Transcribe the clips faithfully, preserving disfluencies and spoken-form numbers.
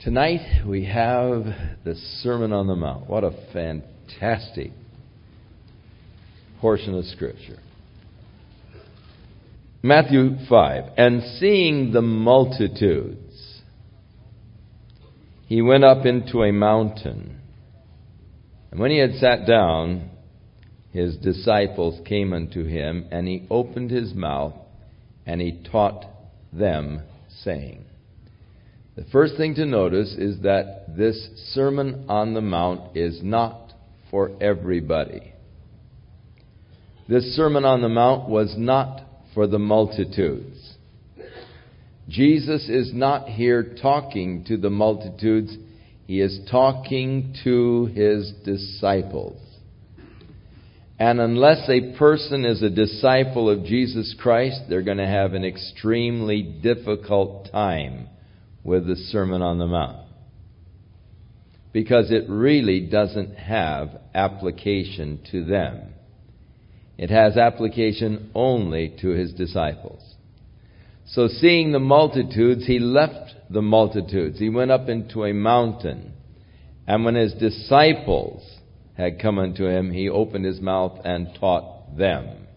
Tonight we have the Sermon on the Mount. What a fantastic portion of Scripture. Matthew five. And seeing the multitudes, he went up into a mountain. And when he had sat down, his disciples came unto him, and he opened his mouth, and he taught them, saying. The first thing to notice is that this Sermon on the Mount is not for everybody. This Sermon on the Mount was not for the multitudes. Jesus is not here talking to the multitudes. He is talking to his disciples. And unless a person is a disciple of Jesus Christ, they're going to have an extremely difficult time with the Sermon on the Mount, because it really doesn't have application to them. It has application only to his disciples. So seeing the multitudes, he left the multitudes. He went up into a mountain. And when his disciples had come unto him, he opened his mouth and taught them.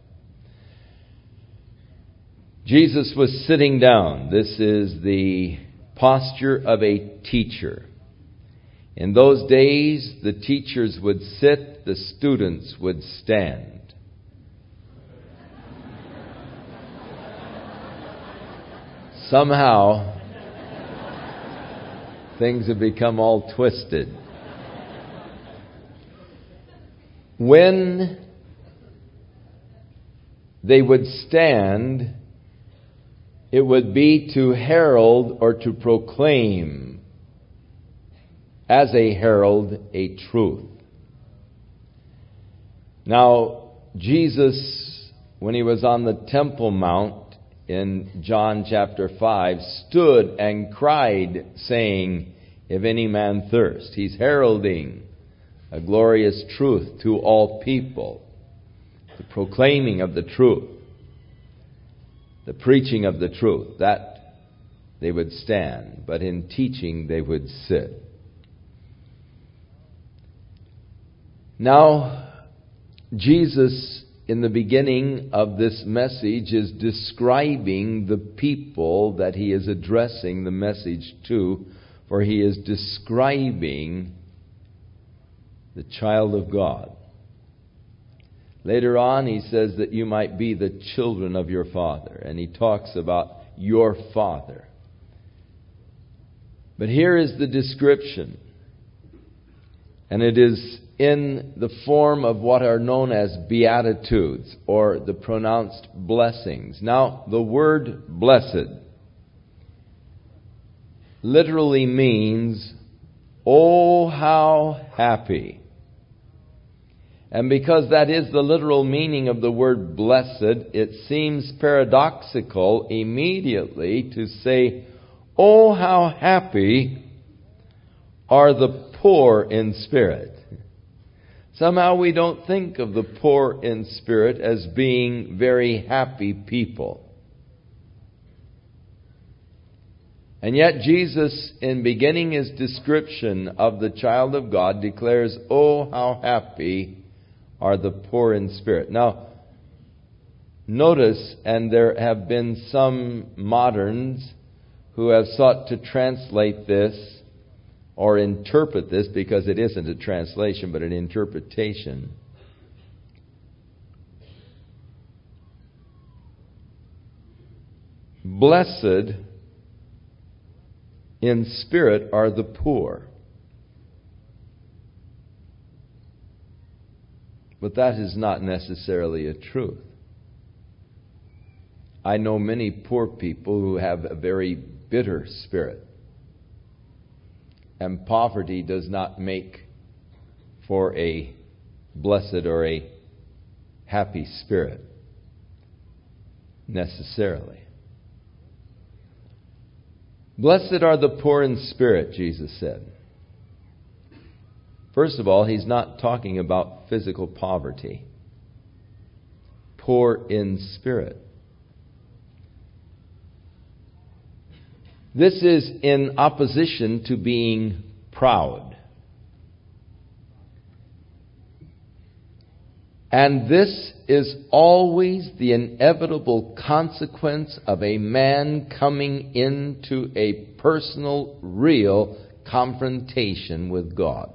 Jesus was sitting down. This is the posture of a teacher. In those days, the teachers would sit, the students would stand. Somehow, things have become all twisted. When they would stand, it would be to herald or to proclaim, as a herald, a truth. Now, Jesus, when he was on the Temple Mount in John chapter five, stood and cried, saying, if any man thirst. He's heralding a glorious truth to all people, the proclaiming of the truth. The preaching of the truth, that they would stand, but in teaching they would sit. Now, Jesus, in the beginning of this message, is describing the people that he is addressing the message to, for he is describing the child of God. Later on, he says that you might be the children of your Father. And he talks about your Father. But here is the description. And it is in the form of what are known as Beatitudes, or the pronounced blessings. Now, the word blessed literally means, oh, how happy. And because that is the literal meaning of the word blessed, it seems paradoxical immediately to say, oh, how happy are the poor in spirit. Somehow we don't think of the poor in spirit as being very happy people. And yet Jesus, in beginning his description of the child of God, declares, oh, how happy are the poor in spirit. Now, notice, and there have been some moderns who have sought to translate this or interpret this, because it isn't a translation but an interpretation. Blessed in spirit are the poor. But that is not necessarily a truth. I know many poor people who have a very bitter spirit. And poverty does not make for a blessed or a happy spirit, necessarily. Blessed are the poor in spirit, Jesus said. First of all, he's not talking about physical poverty. Poor in spirit. This is in opposition to being proud. And this is always the inevitable consequence of a man coming into a personal, real confrontation with God.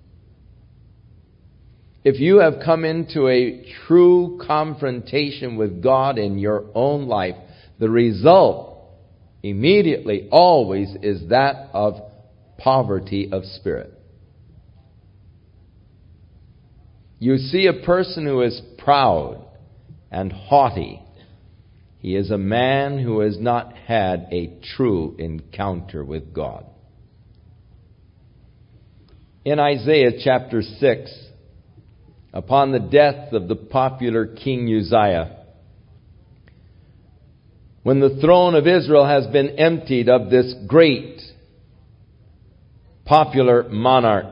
If you have come into a true confrontation with God in your own life, the result immediately always is that of poverty of spirit. You see a person who is proud and haughty. He is a man who has not had a true encounter with God. In Isaiah chapter six, upon the death of the popular King Uzziah, when the throne of Israel has been emptied of this great popular monarch,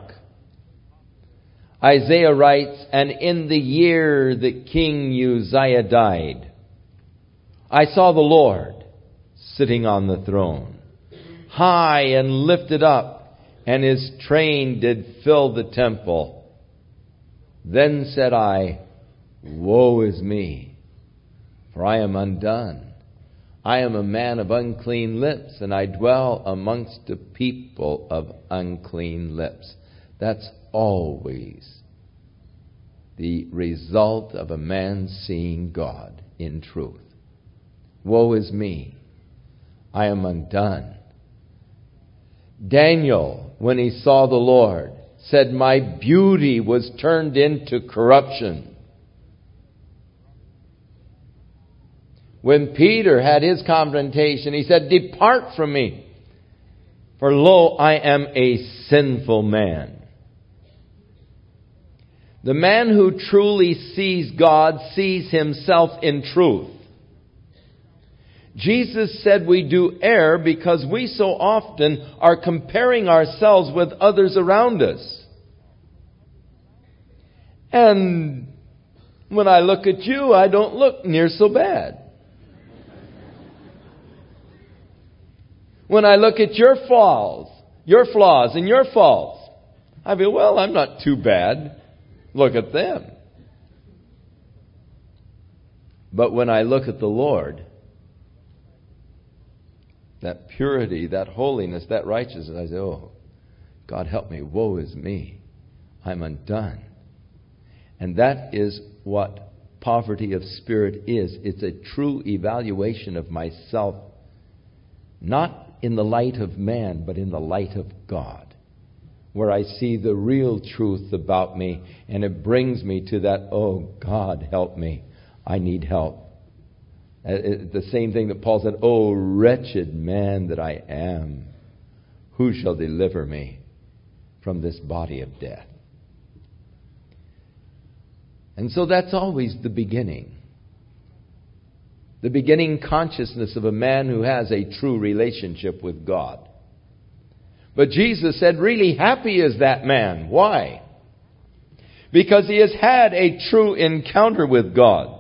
Isaiah writes, "And in the year that King Uzziah died, I saw the Lord sitting on the throne, high and lifted up, and his train did fill the temple. Then said I, Woe is me, for I am undone. I am a man of unclean lips, and I dwell amongst a people of unclean lips." That's always the result of a man seeing God in truth. Woe is me, I am undone. Daniel, when he saw the Lord, said, "My beauty was turned into corruption." When Peter had his confrontation, he said, "Depart from me, for lo, I am a sinful man." The man who truly sees God sees himself in truth. Jesus said we do err because we so often are comparing ourselves with others around us. And when I look at you, I don't look near so bad. When I look at your flaws, your flaws and your faults, I feel, well, I'm not too bad. Look at them. But when I look at the Lord, that purity, that holiness, that righteousness, I say, oh, God help me, woe is me. I'm undone. And that is what poverty of spirit is. It's a true evaluation of myself, not in the light of man, but in the light of God, where I see the real truth about me, and it brings me to that, oh, God, help me. I need help. The same thing that Paul said, oh, wretched man that I am, who shall deliver me from this body of death? And so that's always the beginning. The beginning consciousness of a man who has a true relationship with God. But Jesus said, really happy is that man. Why? Because he has had a true encounter with God.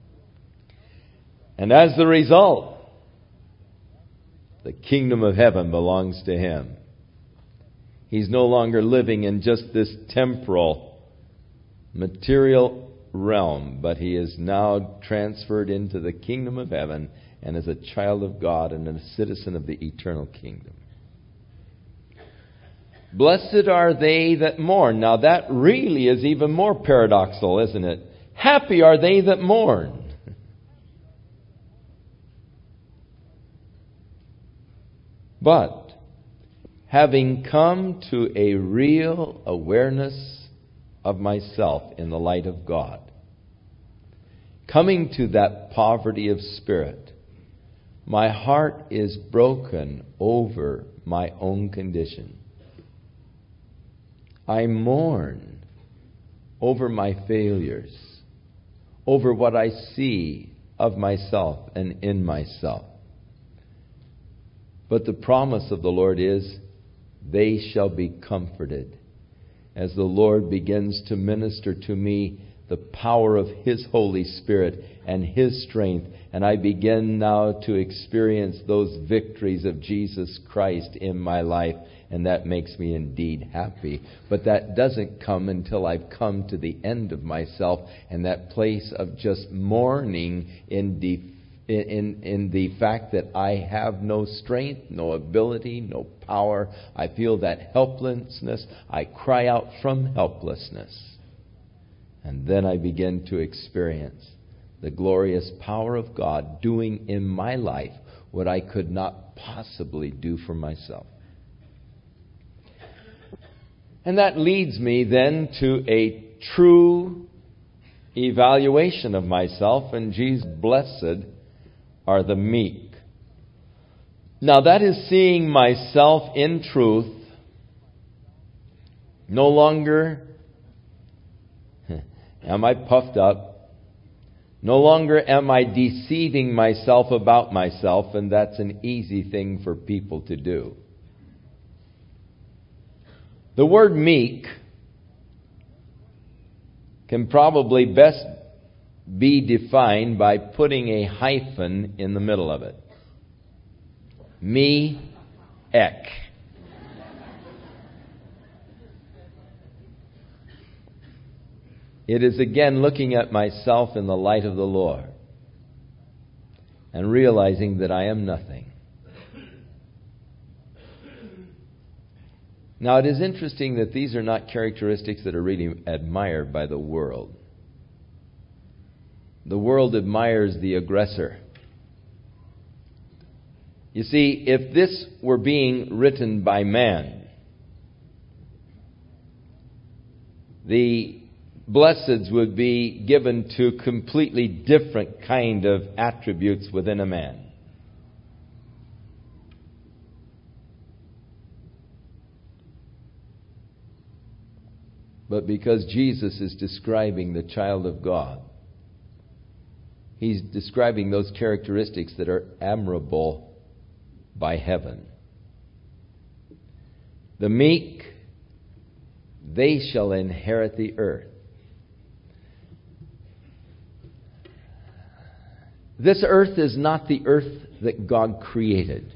And as the result, the kingdom of heaven belongs to him. He's no longer living in just this temporal, material realm, but he is now transferred into the kingdom of heaven and is a child of God and a citizen of the eternal kingdom. Blessed are they that mourn. Now that really is even more paradoxical, isn't it? Happy are they that mourn. But having come to a real awareness of myself in the light of God, coming to that poverty of spirit, my heart is broken over my own condition. I mourn over my failures, over what I see of myself and in myself. But the promise of the Lord is, they shall be comforted. As the Lord begins to minister to me the power of His Holy Spirit and His strength. And I begin now to experience those victories of Jesus Christ in my life. And that makes me indeed happy. But that doesn't come until I've come to the end of myself and that place of just mourning in defeat. In, in the fact that I have no strength, no ability, no power. I feel that helplessness. I cry out from helplessness. And then I begin to experience the glorious power of God doing in my life what I could not possibly do for myself. And that leads me then to a true evaluation of myself. And Jesus, blessed are the meek. Now that is seeing myself in truth, no longer am I puffed up, no longer am I deceiving myself about myself, and that's an easy thing for people to do. The word meek can probably best be defined by putting a hyphen in the middle of it. Me, ek. It is again looking at myself in the light of the Lord and realizing that I am nothing. Now it is interesting that these are not characteristics that are really admired by the world. The world admires the aggressor. You see, if this were being written by man, the blesseds would be given to completely different kind of attributes within a man. But because Jesus is describing the child of God, He's describing those characteristics that are admirable by heaven. The meek, they shall inherit the earth. This earth is not the earth that God created.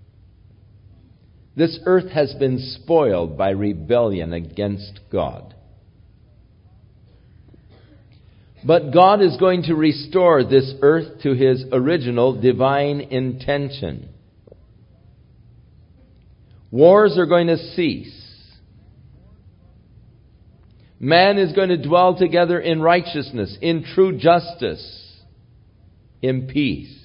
This earth has been spoiled by rebellion against God. But God is going to restore this earth to His original divine intention. Wars are going to cease. Man is going to dwell together in righteousness, in true justice, in peace.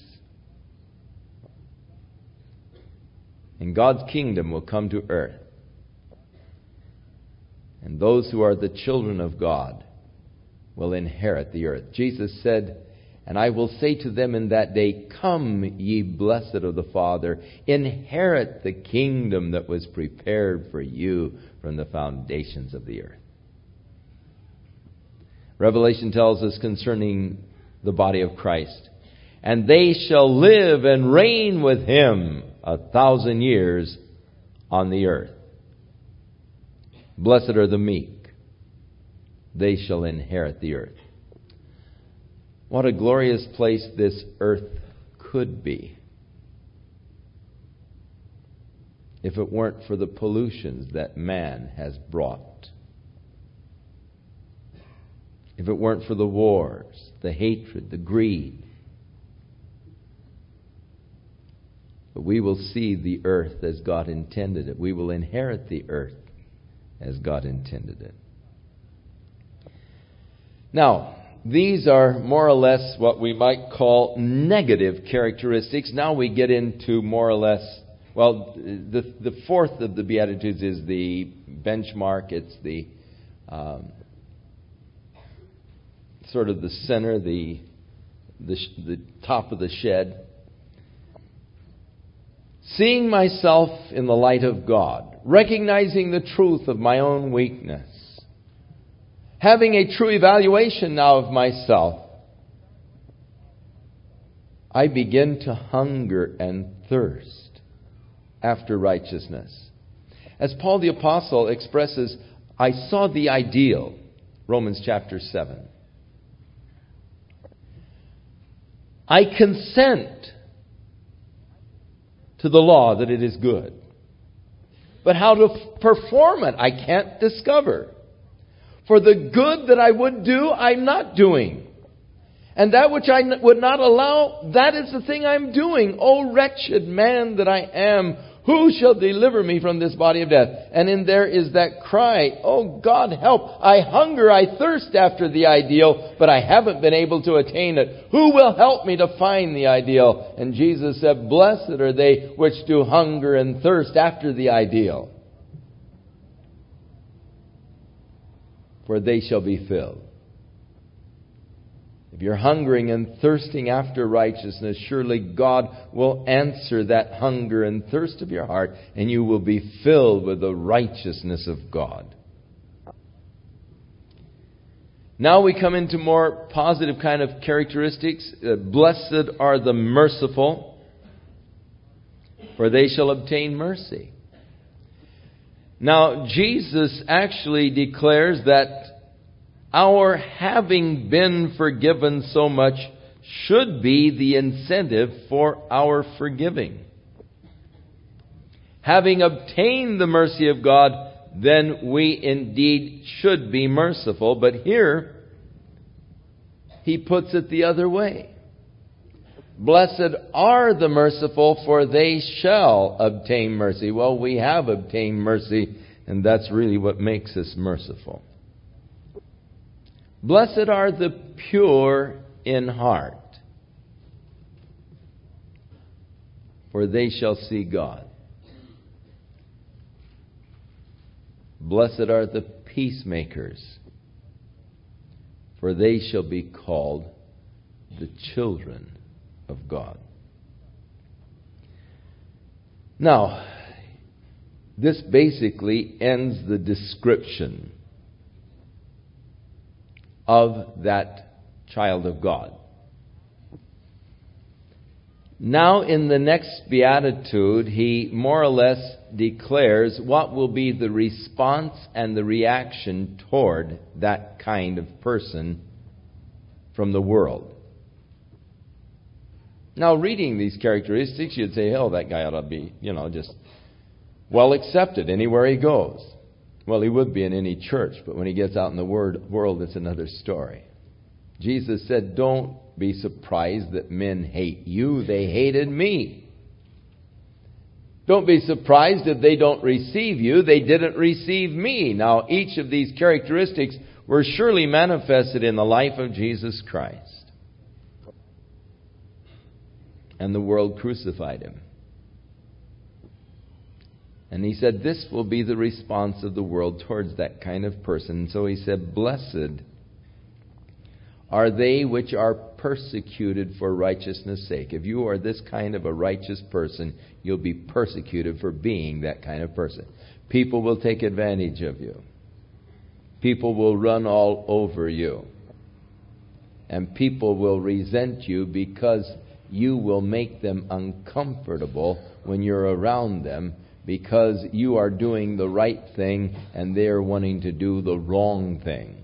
And God's kingdom will come to earth. And those who are the children of God will inherit the earth. Jesus said, "And I will say to them in that day, Come, ye blessed of the Father, inherit the kingdom that was prepared for you from the foundations of the earth." Revelation tells us concerning the body of Christ, "And they shall live and reign with Him a thousand years on the earth." Blessed are the meek. They shall inherit the earth. What a glorious place this earth could be if it weren't for the pollutions that man has brought. If it weren't for the wars, the hatred, the greed. But we will see the earth as God intended it. We will inherit the earth as God intended it. Now, these are more or less what we might call negative characteristics. Now we get into more or less, well, the the fourth of the Beatitudes is the benchmark. It's the um, sort of the center, the, the the top of the shed. Seeing myself in the light of God, recognizing the truth of my own weakness, having a true evaluation now of myself, I begin to hunger and thirst after righteousness. As Paul the Apostle expresses, I saw the ideal, Romans chapter seven. I consent to the law that it is good. But how to f- perform it, I can't discover. For the good that I would do, I'm not doing. And that which I n- would not allow, that is the thing I'm doing. O wretched man that I am, who shall deliver me from this body of death? And in there is that cry, oh God, help. I hunger, I thirst after the ideal, but I haven't been able to attain it. Who will help me to find the ideal? And Jesus said, blessed are they which do hunger and thirst after the ideal, for they shall be filled. If you're hungering and thirsting after righteousness, surely God will answer that hunger and thirst of your heart, and you will be filled with the righteousness of God. Now we come into more positive kind of characteristics. Uh, Blessed are the merciful, for they shall obtain mercy. Now, Jesus actually declares that our having been forgiven so much should be the incentive for our forgiving. Having obtained the mercy of God, then we indeed should be merciful. But here, he puts it the other way. Blessed are the merciful, for they shall obtain mercy. Well, we have obtained mercy, and that's really what makes us merciful. Blessed are the pure in heart, for they shall see God. Blessed are the peacemakers, for they shall be called the children of God. Now, this basically ends the description of that child of God. Now, in the next beatitude, he more or less declares what will be the response and the reaction toward that kind of person from the world. Now, reading these characteristics, you'd say, oh, that guy ought to be, you know, just well accepted anywhere he goes. Well, he would be in any church, but when he gets out in the word, world, it's another story. Jesus said, don't be surprised that men hate you. They hated me. Don't be surprised if they don't receive you. They didn't receive me. Now, each of these characteristics were surely manifested in the life of Jesus Christ. And the world crucified him. And he said, this will be the response of the world towards that kind of person. So he said, blessed are they which are persecuted for righteousness' sake. If you are this kind of a righteous person, you'll be persecuted for being that kind of person. People will take advantage of you. People will run all over you. And people will resent you because you will make them uncomfortable when you're around them, because you are doing the right thing and they're wanting to do the wrong thing.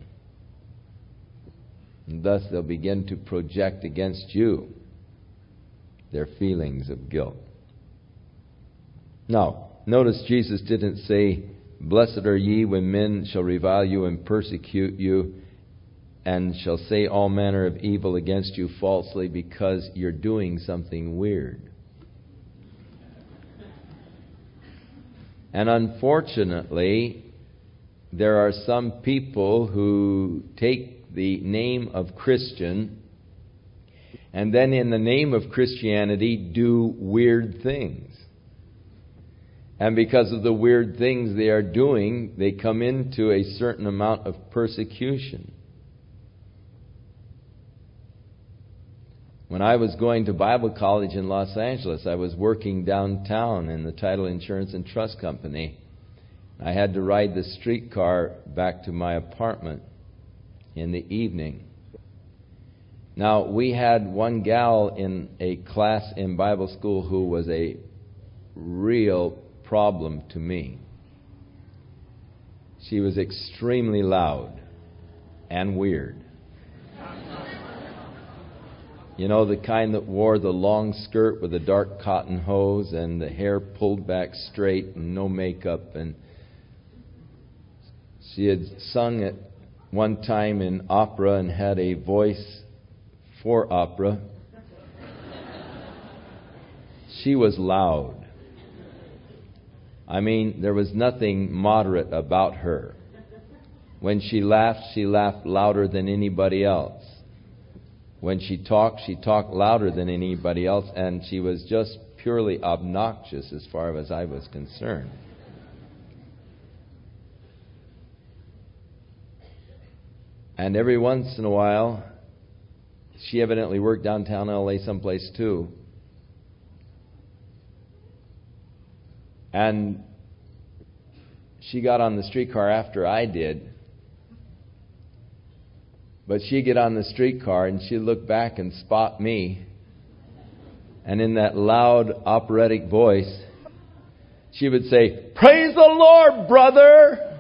And thus they'll begin to project against you their feelings of guilt. Now, notice Jesus didn't say, blessed are ye when men shall revile you and persecute you and shall say all manner of evil against you falsely because you're doing something weird. And unfortunately, there are some people who take the name of Christian and then in the name of Christianity do weird things. And because of the weird things they are doing, they come into a certain amount of persecution. When I was going to Bible college in Los Angeles, I was working downtown in the Title Insurance and Trust Company. I had to ride the streetcar back to my apartment in the evening. Now, we had one gal in a class in Bible school who was a real problem to me. She was extremely loud and weird. You know, the kind that wore the long skirt with a dark cotton hose and the hair pulled back straight and no makeup. And she had sung at one time in opera and had a voice for opera. She was loud. I mean, there was nothing moderate about her. When she laughed, she laughed louder than anybody else. When she talked, she talked louder than anybody else, and she was just purely obnoxious as far as I was concerned. And every once in a while, she evidently worked downtown L A someplace too. And she got on the streetcar after I did. But she'd get on the streetcar and she'd look back and spot me. And in that loud operatic voice, she would say, "Praise the Lord, brother!"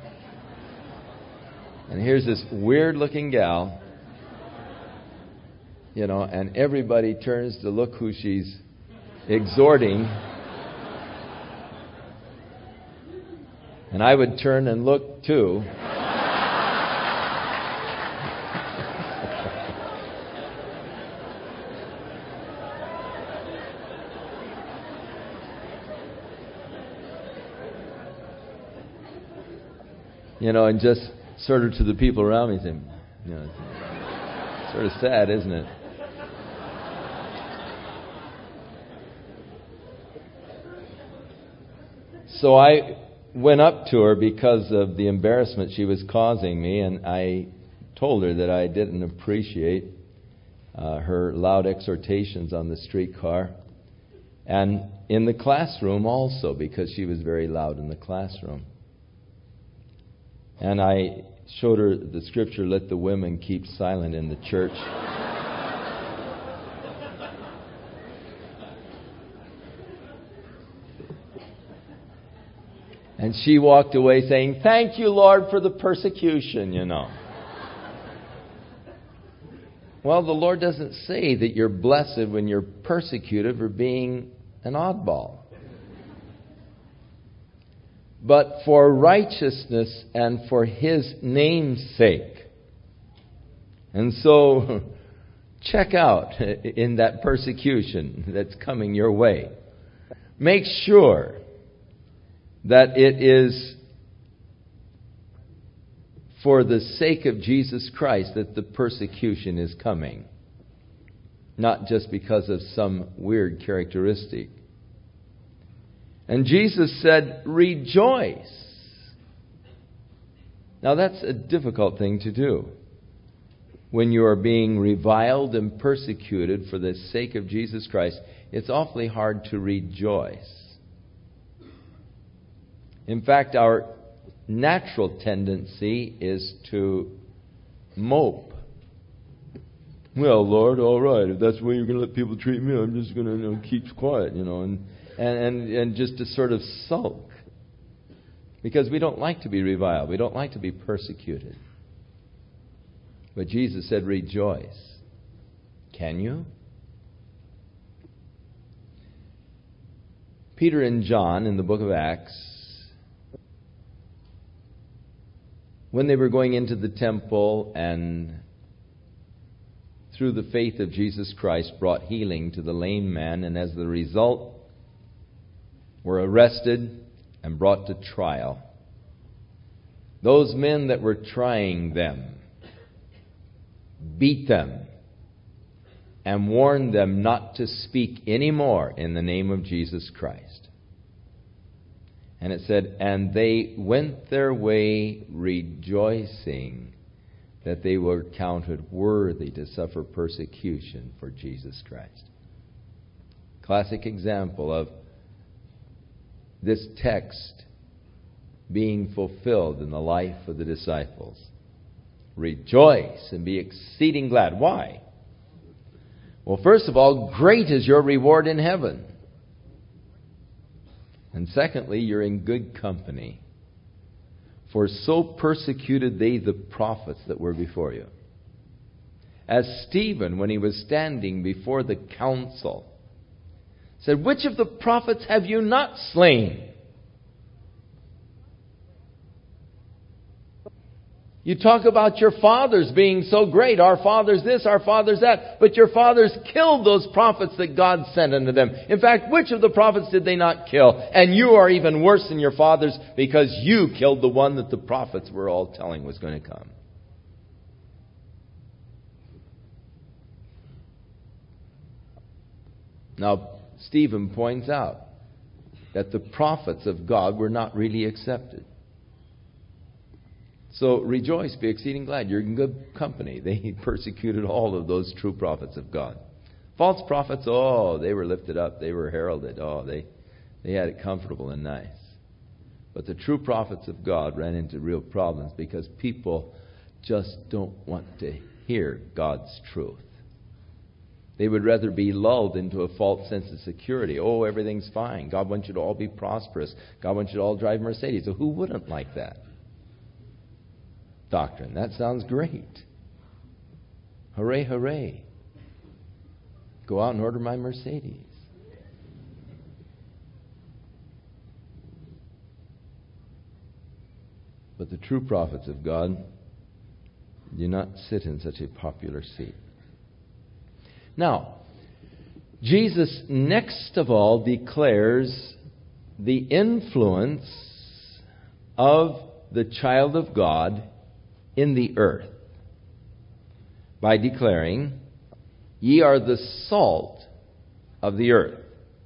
And here's this weird-looking gal, you know, and everybody turns to look who she's exhorting. And I would turn and look too. You know, and just sort of to the people around me, saying, you know, it's sort of sad, isn't it? So I went up to her because of the embarrassment she was causing me, and I told her that I didn't appreciate uh, her loud exhortations on the streetcar, and in the classroom also, because she was very loud in the classroom. And I showed her the scripture, "Let the women keep silent in the church." And she walked away saying, "Thank you, Lord, for the persecution," you know. Well, the Lord doesn't say that you're blessed when you're persecuted for being an oddball. But for righteousness and for His name's sake. And so, check out in that persecution that's coming your way. Make sure that it is for the sake of Jesus Christ that the persecution is coming. Not just because of some weird characteristic. And Jesus said, "Rejoice." Now that's a difficult thing to do. When you are being reviled and persecuted for the sake of Jesus Christ, it's awfully hard to rejoice. In fact, our natural tendency is to mope. Well, Lord, all right, if that's the way you're going to let people treat me, I'm just going to, you know, keep quiet, you know, and, and, and, and just to sort of sulk. Because we don't like to be reviled. We don't like to be persecuted. But Jesus said, "Rejoice." Can you? Peter and John in the book of Acts, when they were going into the temple and through the faith of Jesus Christ brought healing to the lame man, and as the result were arrested and brought to trial. Those men that were trying them beat them and warned them not to speak any more in the name of Jesus Christ. And it said, "And they went their way rejoicing that they were counted worthy to suffer persecution for Jesus Christ." Classic example of this text being fulfilled in the life of the disciples. Rejoice and be exceeding glad. Why? Well, first of all, great is your reward in heaven. And secondly, you're in good company. For so persecuted they the prophets that were before you. as Stephen, when he was standing before the council, said, "Which of the prophets have you not slain?" You talk about your fathers being so great. Our fathers this, our fathers that. But your fathers killed those prophets that God sent unto them. In fact, which of the prophets did they not kill? And you are even worse than your fathers because you killed the one that the prophets were all telling was going to come. Now, Stephen points out that the prophets of God were not really accepted. So rejoice, be exceeding glad. You're in good company. They persecuted all of those true prophets of God. False prophets, oh, they were lifted up. They were heralded. Oh, they, they had it comfortable and nice. But the true prophets of God ran into real problems because people just don't want to hear God's truth. They would rather be lulled into a false sense of security. Oh, everything's fine. God wants you to all be prosperous. God wants you to all drive Mercedes. So who wouldn't like that doctrine? That sounds great. Hooray, hooray. Go out and order my Mercedes. But the true prophets of God do not sit in such a popular seat. Now, Jesus next of all declares the influence of the child of God in the earth by declaring, "Ye are the salt of the earth."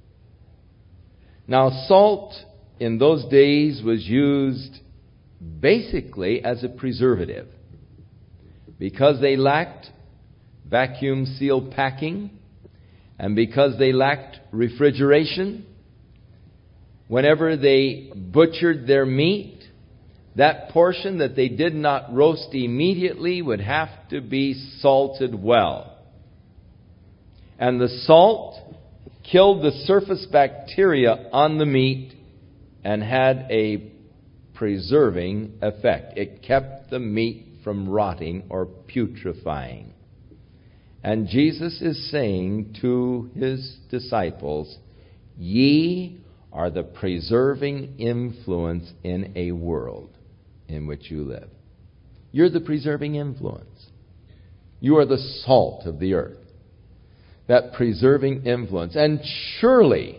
Now, salt in those days was used basically as a preservative because they lacked vacuum seal packing and because they lacked refrigeration. Whenever they butchered their meat, that portion that they did not roast immediately would have to be salted well. And the salt killed the surface bacteria on the meat and had a preserving effect. It kept the meat from rotting or putrefying. And Jesus is saying to his disciples, "Ye are the preserving influence in a world in which you live." You're the preserving influence. You are the salt of the earth. That preserving influence. And surely,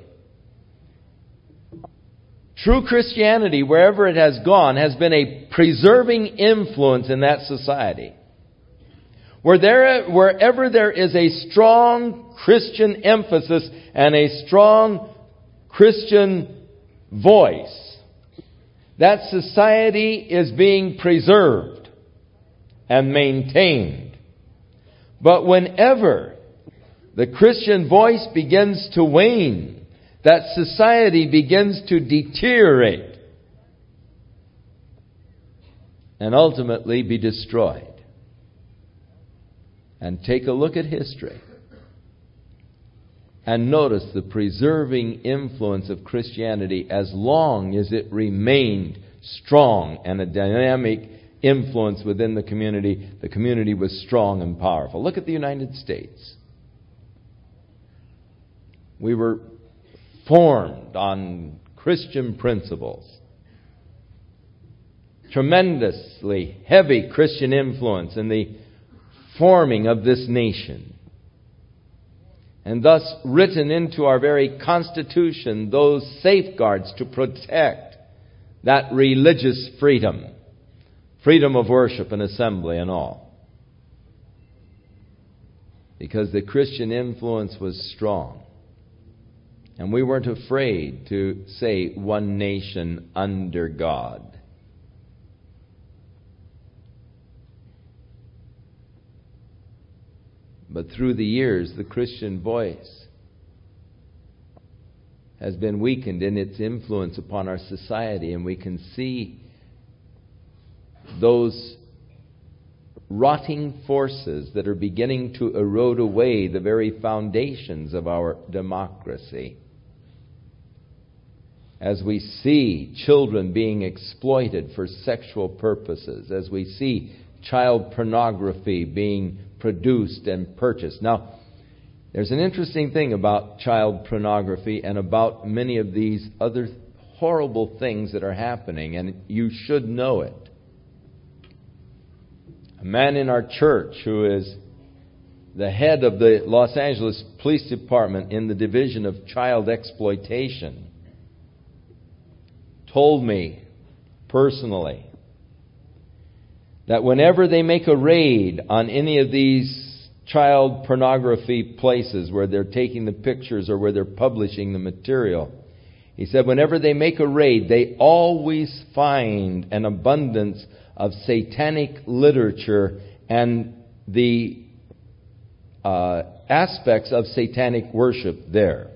true Christianity, wherever it has gone, has been a preserving influence in that society. Where there, wherever there is a strong Christian emphasis and a strong Christian voice, that society is being preserved and maintained. But whenever the Christian voice begins to wane, that society begins to deteriorate and ultimately be destroyed. And take a look at history and notice the preserving influence of Christianity as long as it remained strong and a dynamic influence within the community. The community was strong and powerful. Look at the United States. We were formed on Christian principles. Tremendously heavy Christian influence in the forming of this nation. And thus written into our very Constitution those safeguards to protect that religious freedom. Freedom of worship and assembly and all. Because the Christian influence was strong. And we weren't afraid to say one nation under God. But through the years, the Christian voice has been weakened in its influence upon our society, and we can see those rotting forces that are beginning to erode away the very foundations of our democracy. As we see children being exploited for sexual purposes, as we see child pornography being produced and purchased. Now, there's an interesting thing about child pornography and about many of these other horrible things that are happening, and you should know it. A man in our church who is the head of the Los Angeles Police Department in the Division of Child Exploitation told me personally that whenever they make a raid on any of these child pornography places where they're taking the pictures or where they're publishing the material, he said whenever they make a raid, they always find an abundance of satanic literature and the uh, aspects of satanic worship there.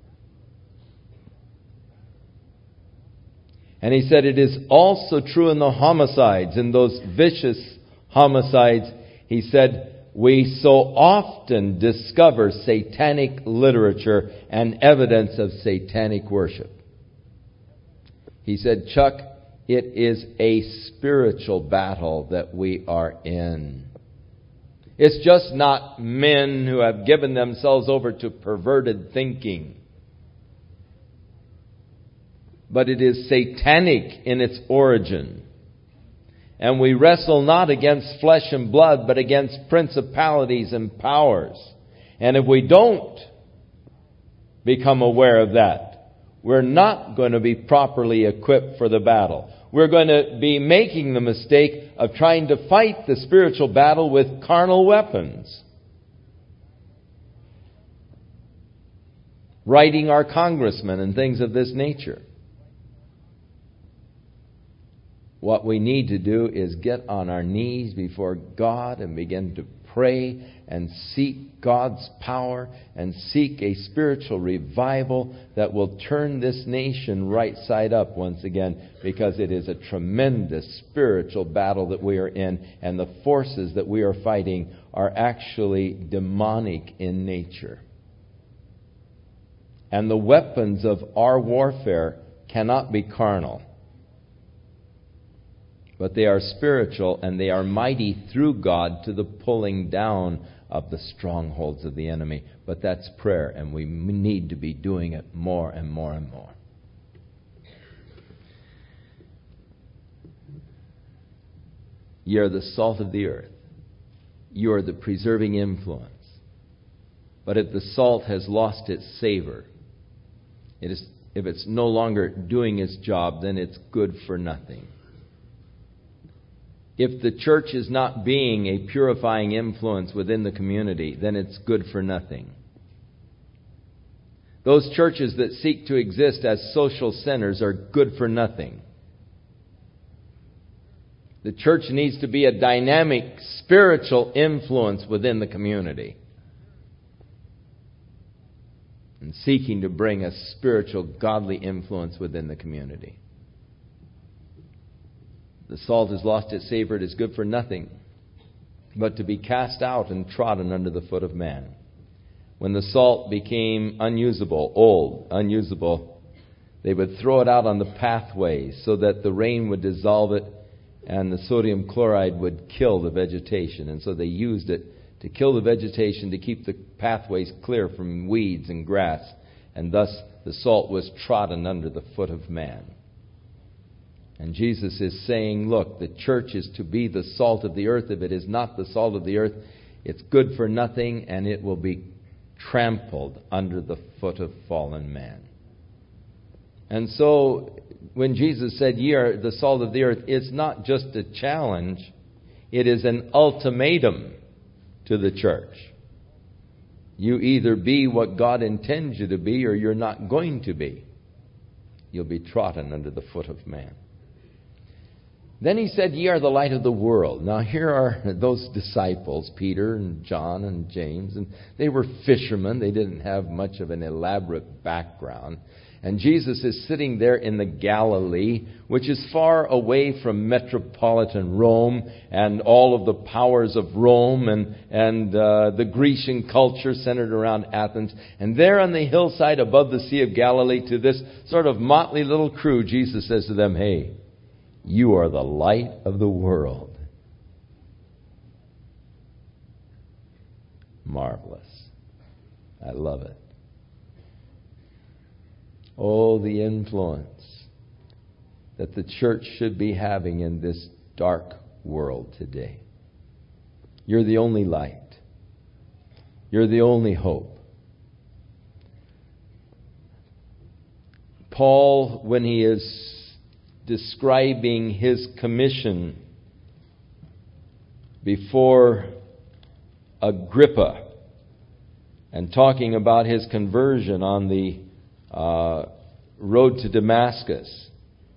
And he said it is also true in the homicides, in those vicious homicides. He said we so often discover satanic literature and evidence of satanic worship. He said, Chuck, it is a spiritual battle that we are in. It's just not men who have given themselves over to perverted thinking. But it is satanic in its origin. And we wrestle not against flesh and blood, but against principalities and powers. And if we don't become aware of that, we're not going to be properly equipped for the battle. We're going to be making the mistake of trying to fight the spiritual battle with carnal weapons. Writing our congressmen and things of this nature. What we need to do is get on our knees before God and begin to pray and seek God's power and seek a spiritual revival that will turn this nation right side up once again, because it is a tremendous spiritual battle that we are in, and the forces that we are fighting are actually demonic in nature. And the weapons of our warfare cannot be carnal, but they are spiritual, and they are mighty through God to the pulling down of the strongholds of the enemy. But that's prayer, and we need to be doing it more and more and more. You are the salt of the earth. You are the preserving influence. But if the salt has lost its savor, it is, if it's no longer doing its job, then it's good for nothing. If the church is not being a purifying influence within the community, then it's good for nothing. Those churches that seek to exist as social centers are good for nothing. The church needs to be a dynamic spiritual influence within the community, and seeking to bring a spiritual, godly influence within the community. The salt has lost its savor. It is good for nothing but to be cast out and trodden under the foot of man. When the salt became unusable, old, unusable, they would throw it out on the pathways so that the rain would dissolve it and the sodium chloride would kill the vegetation. And so they used it to kill the vegetation, to keep the pathways clear from weeds and grass. And thus the salt was trodden under the foot of man. And Jesus is saying, look, the church is to be the salt of the earth. If it is not the salt of the earth, it's good for nothing, and it will be trampled under the foot of fallen man. And so, when Jesus said, ye are the salt of the earth, it's not just a challenge. It is an ultimatum to the church. You either be what God intends you to be, or you're not going to be. You'll be trodden under the foot of man. Then he said, ye are the light of the world. Now here are those disciples, Peter and John and James, and they were fishermen. They didn't have much of an elaborate background. And Jesus is sitting there in the Galilee, which is far away from metropolitan Rome and all of the powers of Rome and, and uh, the Grecian culture centered around Athens. And there on the hillside above the Sea of Galilee, to this sort of motley little crew, Jesus says to them, hey, you are the light of the world. marvelous. I love it. Oh, the influence that the church should be having in this dark world today. You're the only light. You're the only hope. Paul, when he is describing his commission before Agrippa and talking about his conversion on the uh, road to Damascus,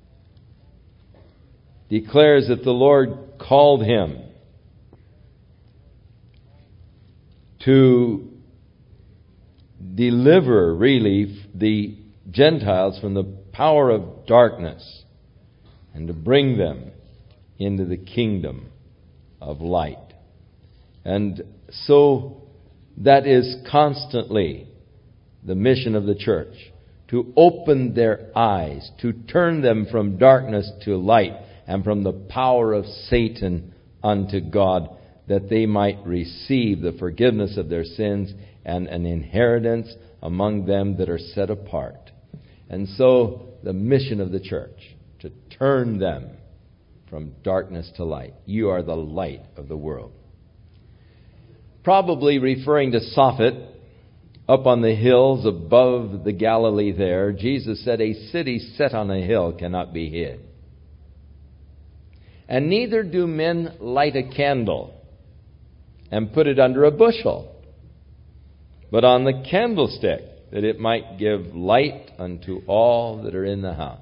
declares that the Lord called him to deliver, really, the Gentiles from the power of darkness and to bring them into the kingdom of light. And so that is constantly the mission of the church, to open their eyes, to turn them from darkness to light and from the power of Satan unto God, that they might receive the forgiveness of their sins and an inheritance among them that are set apart. And so the mission of the church, to turn them from darkness to light. You are the light of the world. Probably referring to Sophet, up on the hills above the Galilee there, Jesus said, "A city set on a hill cannot be hid. And neither do men light a candle and put it under a bushel, but on the candlestick, that it might give light unto all that are in the house."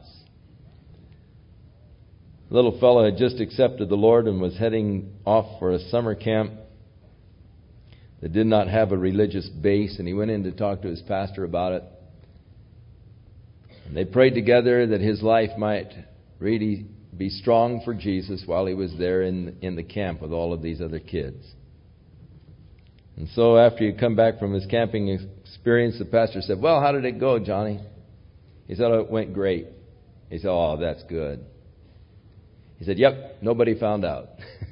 The little fellow had just accepted the Lord and was heading off for a summer camp that did not have a religious base, and he went in to talk to his pastor about it. And they prayed together that his life might really be strong for Jesus while he was there in, in the camp with all of these other kids. And so after he come back from his camping experience, the pastor said, "Well, how did it go, Johnny?" He said, "Oh, it went great." He said, "Oh, that's good." He said, "Yep, nobody found out."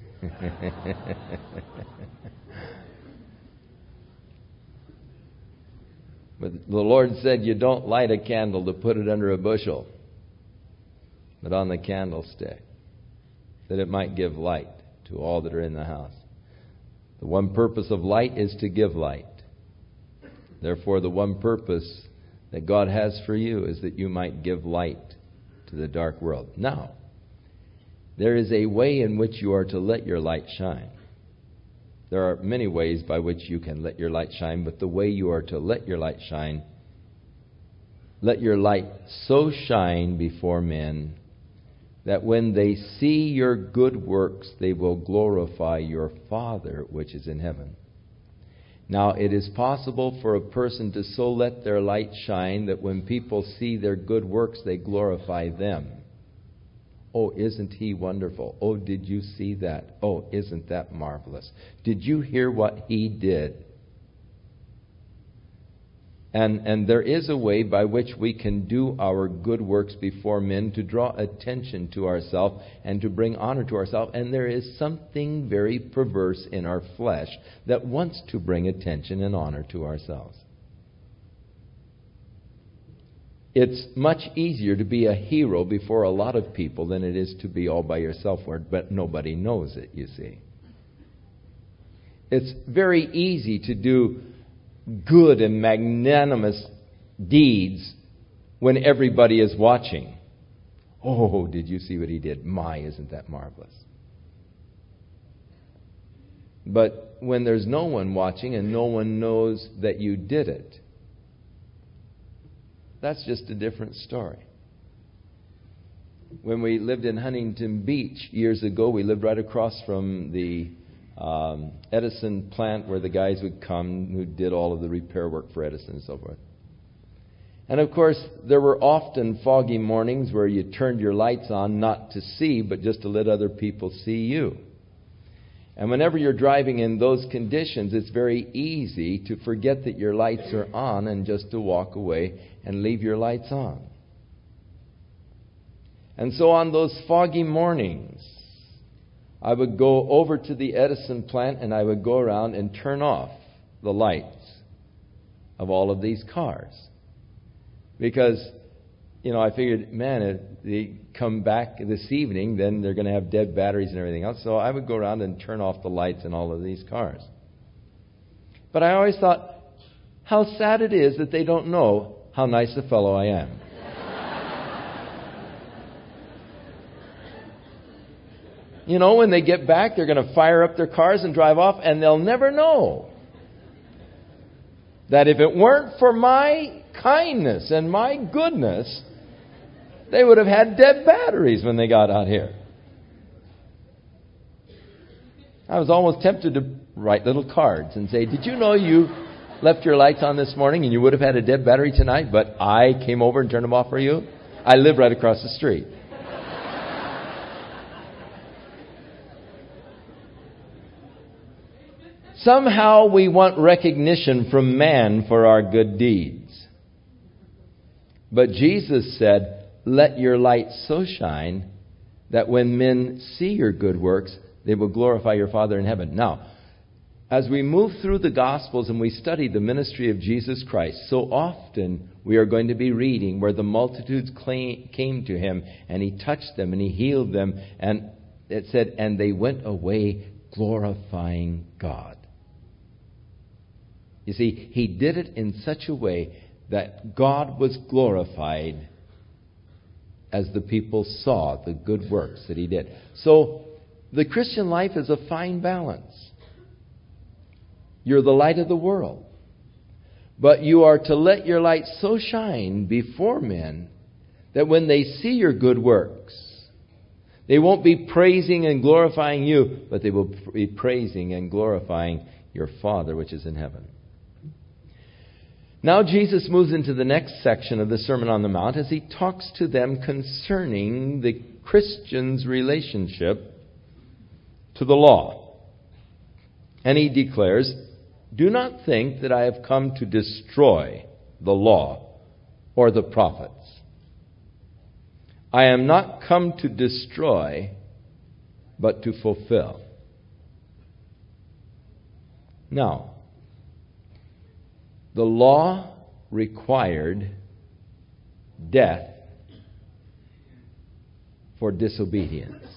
But the Lord said, you don't light a candle to put it under a bushel, but on the candlestick, that it might give light to all that are in the house. The one purpose of light is to give light. Therefore, the one purpose that God has for you is that you might give light to the dark world. Now, there is a way in which you are to let your light shine. There are many ways by which you can let your light shine, but the way you are to let your light shine, let your light so shine before men that when they see your good works, they will glorify your Father which is in heaven. Now, it is possible for a person to so let their light shine that when people see their good works, they glorify them. Oh, isn't he wonderful? Oh, did you see that? Oh, isn't that marvelous? Did you hear what he did? And, and there is a way by which we can do our good works before men to draw attention to ourselves and to bring honor to ourselves. And there is something very perverse in our flesh that wants to bring attention and honor to ourselves. It's much easier to be a hero before a lot of people than it is to be all by yourself, but nobody knows it, you see. It's very easy to do good and magnanimous deeds when everybody is watching. Oh, did you see what he did? My, isn't that marvelous? But when there's no one watching and no one knows that you did it, that's just a different story. When we lived in Huntington Beach years ago, we lived right across from the um, Edison plant where the guys would come who did all of the repair work for Edison and so forth. And of course, there were often foggy mornings where you turned your lights on not to see, but just to let other people see you. And whenever you're driving in those conditions, it's very easy to forget that your lights are on and just to walk away and leave your lights on. And so on those foggy mornings, I would go over to the Edison plant and I would go around and turn off the lights of all of these cars. Because, you know, I figured, man, if they come back this evening, then they're going to have dead batteries and everything else. So I would go around and turn off the lights in all of these cars. But I always thought, how sad it is that they don't know how nice a fellow I am. You know, when they get back, they're going to fire up their cars and drive off, and they'll never know that if it weren't for my kindness and my goodness, they would have had dead batteries when they got out here. I was almost tempted to write little cards and say, did you know you left your lights on this morning and you would have had a dead battery tonight, but I came over and turned them off for you? I live right across the street. Somehow we want recognition from man for our good deeds. But Jesus said, let your light so shine that when men see your good works, they will glorify your Father in heaven. Now, as we move through the Gospels and we study the ministry of Jesus Christ, so often we are going to be reading where the multitudes came to him and he touched them and he healed them. And it said, and they went away glorifying God. You see, he did it in such a way that God was glorified as the people saw the good works that he did. So, the Christian life is a fine balance. You're the light of the world. But you are to let your light so shine before men that when they see your good works, they won't be praising and glorifying you, but they will be praising and glorifying your Father which is in heaven. Now Jesus moves into the next section of the Sermon on the Mount as he talks to them concerning the Christian's relationship to the law. And he declares, do not think that I have come to destroy the law or the prophets. I am not come to destroy, but to fulfill. Now, the law required death for disobedience.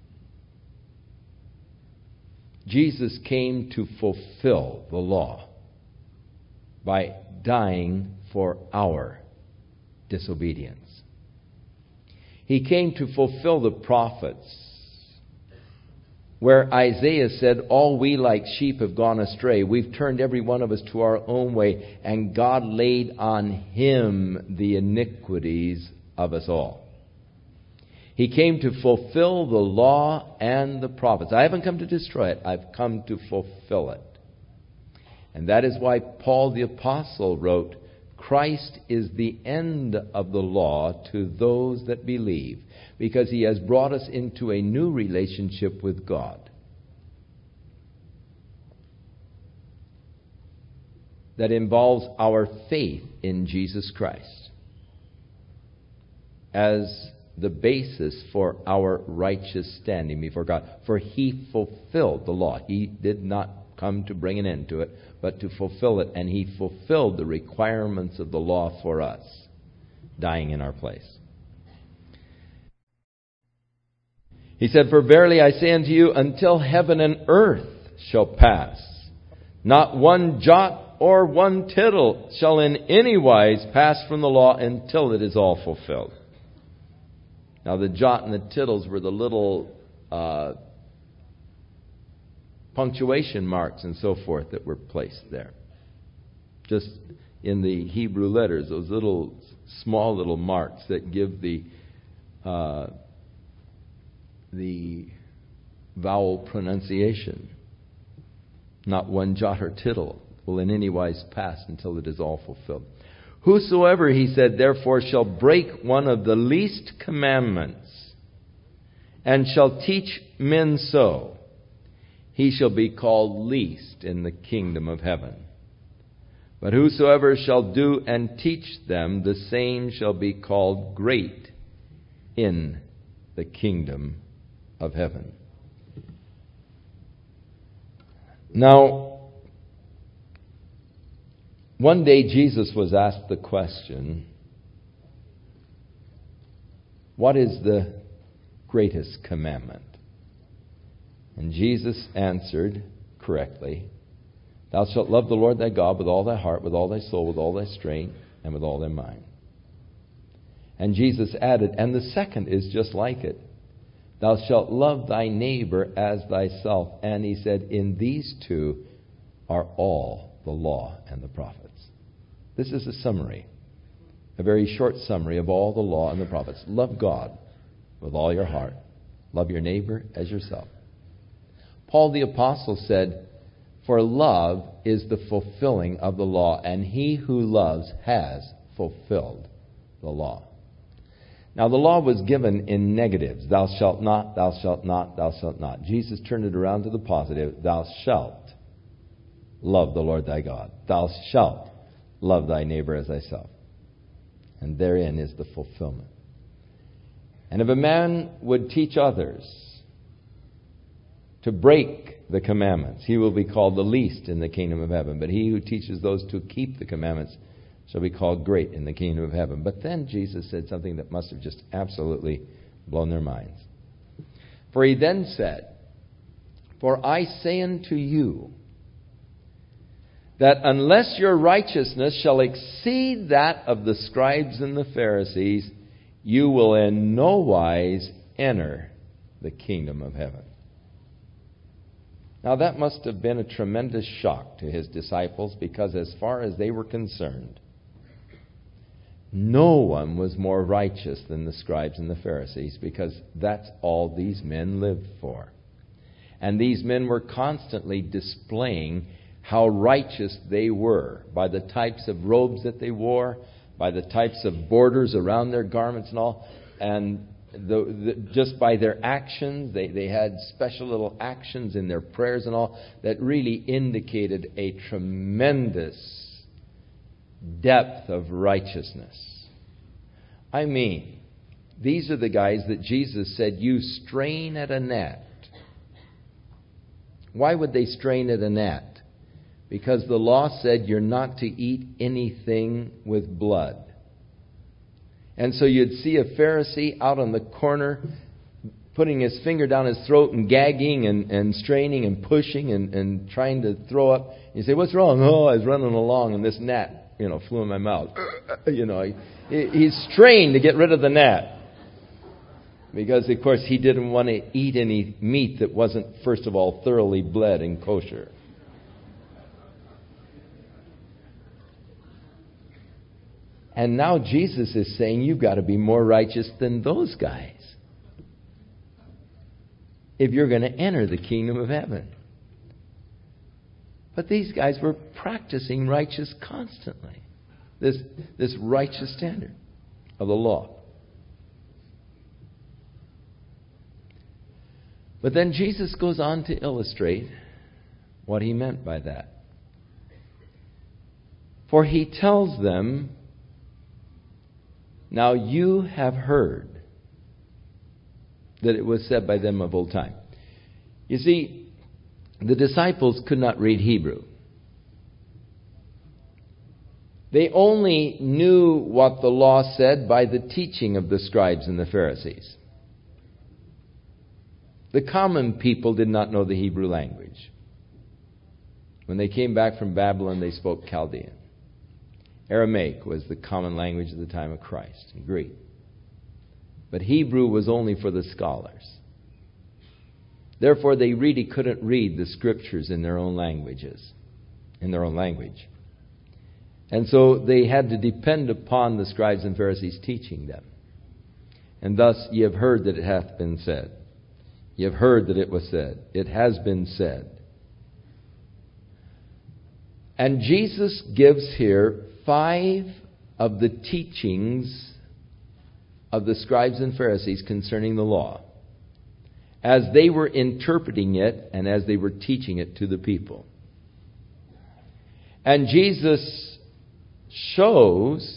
Jesus came to fulfill the law by dying for our disobedience. He came to fulfill the prophets, where Isaiah said, all we like sheep have gone astray. We've turned every one of us to our own way, and God laid on him the iniquities of us all. He came to fulfill the law and the prophets. I haven't come to destroy it. I've come to fulfill it. And that is why Paul the Apostle wrote, Christ is the end of the law to those that believe, because he has brought us into a new relationship with God that involves our faith in Jesus Christ as the basis for our righteous standing before God. For he fulfilled the law. He did not come to bring an end to it, but to fulfill it. And he fulfilled the requirements of the law for us, dying in our place. He said, for verily I say unto you, until heaven and earth shall pass, not one jot or one tittle shall in any wise pass from the law until it is all fulfilled. Now the jot and the tittles were the little uh, punctuation marks and so forth that were placed there. Just in the Hebrew letters, those little, small little marks that give the uh, the vowel pronunciation. Not one jot or tittle will in any wise pass until it is all fulfilled. Whosoever, he said, therefore shall break one of the least commandments and shall teach men so, he shall be called least in the kingdom of heaven. But whosoever shall do and teach them, the same shall be called great in the kingdom of heaven. Now, One day Jesus was asked the question, what is the greatest commandment? And Jesus answered correctly, thou shalt love the Lord thy God with all thy heart, with all thy soul, with all thy strength, and with all thy mind. And Jesus added, and the second is just like it. Thou shalt love thy neighbor as thyself. And he said, in these two are all the law and the prophets. This is a summary, a very short summary of all the law and the prophets. Love God with all your heart. Love your neighbor as yourself. Paul the Apostle said, for love is the fulfilling of the law, and he who loves has fulfilled the law. Now, the law was given in negatives. Thou shalt not, thou shalt not, thou shalt not. Jesus turned it around to the positive. Thou shalt love the Lord thy God. Thou shalt love thy neighbor as thyself. And therein is the fulfillment. And if a man would teach others to break the commandments, he will be called the least in the kingdom of heaven. But he who teaches those to keep the commandments shall be called great in the kingdom of heaven. But then Jesus said something that must have just absolutely blown their minds. For he then said, for I say unto you, that unless your righteousness shall exceed that of the scribes and the Pharisees, you will in no wise enter the kingdom of heaven. Now that must have been a tremendous shock to his disciples, because as far as they were concerned, no one was more righteous than the scribes and the Pharisees, because that's all these men lived for. And these men were constantly displaying how righteous they were by the types of robes that they wore, by the types of borders around their garments and all, and the, the, just by their actions. They, they had special little actions in their prayers and all that really indicated a tremendous depth of righteousness. I mean, these are the guys that Jesus said, you strain at a gnat. Why would they strain at a gnat? Because the law said you're not to eat anything with blood. And so you'd see a Pharisee out on the corner putting his finger down his throat and gagging and, and straining and pushing and, and trying to throw up. You say, what's wrong? Oh, I was running along and this gnat, you know, flew in my mouth. You know, he, he's strained to get rid of the gnat. Because, of course, he didn't want to eat any meat that wasn't, first of all, thoroughly bled and kosher. And now Jesus is saying you've got to be more righteous than those guys if you're going to enter the kingdom of heaven. But these guys were practicing righteous constantly. This, this righteous standard of the law. But then Jesus goes on to illustrate what he meant by that. For he tells them, now you have heard that it was said by them of old time. You see, the disciples could not read Hebrew. They only knew what the law said by the teaching of the scribes and the Pharisees. The common people did not know the Hebrew language. When they came back from Babylon, they spoke Chaldean. Aramaic was the common language at the time of Christ, and Greek. But Hebrew was only for the scholars. Therefore, they really couldn't read the scriptures in their own languages, in their own language. And so they had to depend upon the scribes and Pharisees teaching them. And thus, ye have heard that it hath been said. Ye have heard that it was said. It has been said. And Jesus gives here five of the teachings of the scribes and Pharisees concerning the law, as they were interpreting it and as they were teaching it to the people. And Jesus shows,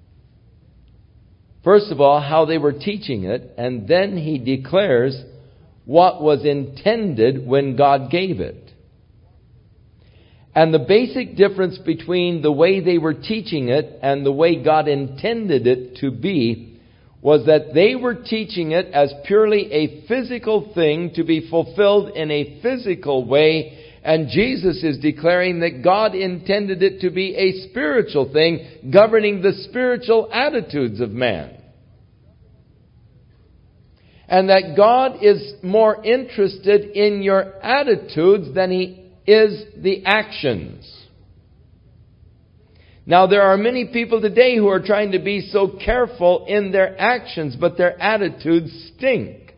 first of all, how they were teaching it, and then he declares what was intended when God gave it. And the basic difference between the way they were teaching it and the way God intended it to be was that they were teaching it as purely a physical thing to be fulfilled in a physical way. And Jesus is declaring that God intended it to be a spiritual thing governing the spiritual attitudes of man. And that God is more interested in your attitudes than He is the actions. Now, there are many people today who are trying to be so careful in their actions, but their attitudes stink.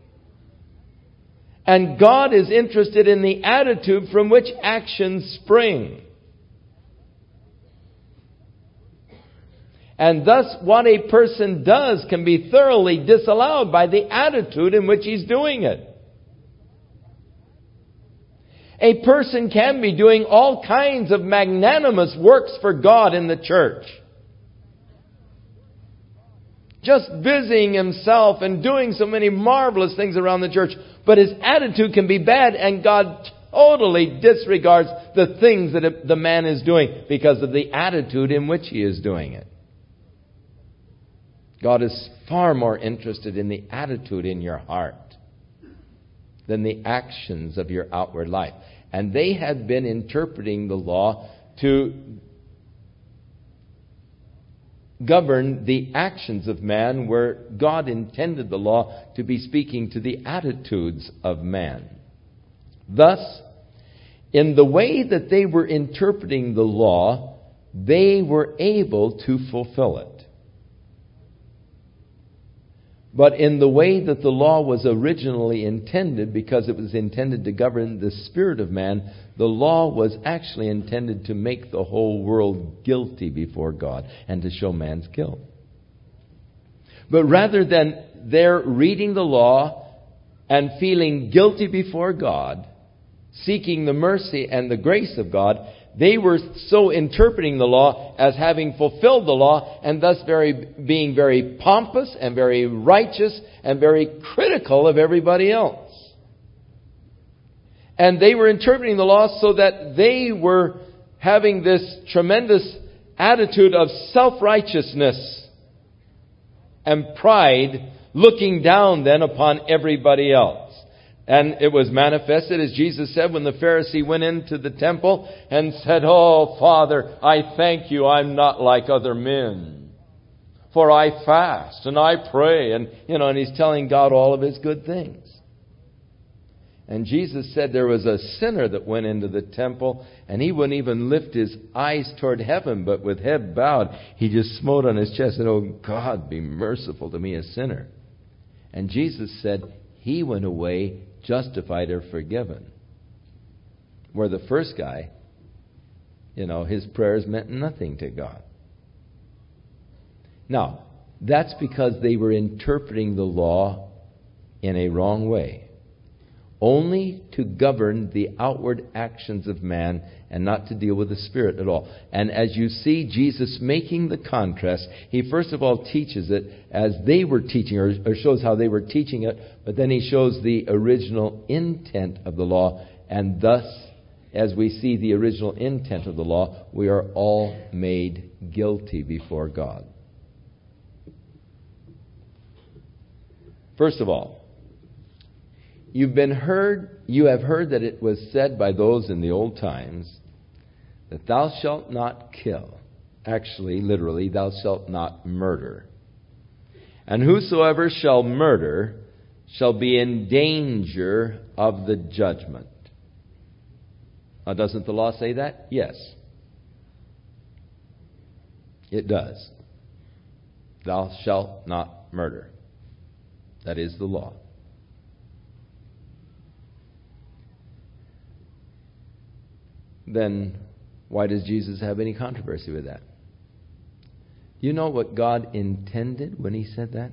And God is interested in the attitude from which actions spring. And thus, what a person does can be thoroughly disallowed by the attitude in which he's doing it. A person can be doing all kinds of magnanimous works for God in the church. Just busying himself and doing so many marvelous things around the church. But his attitude can be bad, and God totally disregards the things that the man is doing because of the attitude in which he is doing it. God is far more interested in the attitude in your heart than the actions of your outward life. And they had been interpreting the law to govern the actions of man, where God intended the law to be speaking to the attitudes of man. Thus, in the way that they were interpreting the law, they were able to fulfill it. But in the way that the law was originally intended, because it was intended to govern the spirit of man, the law was actually intended to make the whole world guilty before God and to show man's guilt. But rather than their reading the law and feeling guilty before God, seeking the mercy and the grace of God, they were so interpreting the law as having fulfilled the law, and thus very being very pompous and very righteous and very critical of everybody else. And they were interpreting the law so that they were having this tremendous attitude of self-righteousness and pride, looking down then upon everybody else. And it was manifested, as Jesus said, when the Pharisee went into the temple and said, "Oh, Father, I thank you I'm not like other men. For I fast and I pray." And, you know, and he's telling God all of his good things. And Jesus said there was a sinner that went into the temple, and he wouldn't even lift his eyes toward heaven, but with head bowed, he just smote on his chest and, "Oh, God, be merciful to me, a sinner." And Jesus said he went away justified or forgiven. Where the first guy, you know, his prayers meant nothing to God. Now, that's because they were interpreting the law in a wrong way. Only to govern the outward actions of man and not to deal with the spirit at all. And as you see Jesus making the contrast, he first of all teaches it as they were teaching, or, or shows how they were teaching it, but then he shows the original intent of the law. And thus, as we see the original intent of the law, we are all made guilty before God. First of all, You've been heard, you have heard that it was said by those in the old times that thou shalt not kill. Actually, literally, thou shalt not murder. And whosoever shall murder shall be in danger of the judgment. Now, doesn't the law say that? Yes. It does. Thou shalt not murder. That is the law. Then why does Jesus have any controversy with that? You know what God intended when he said that?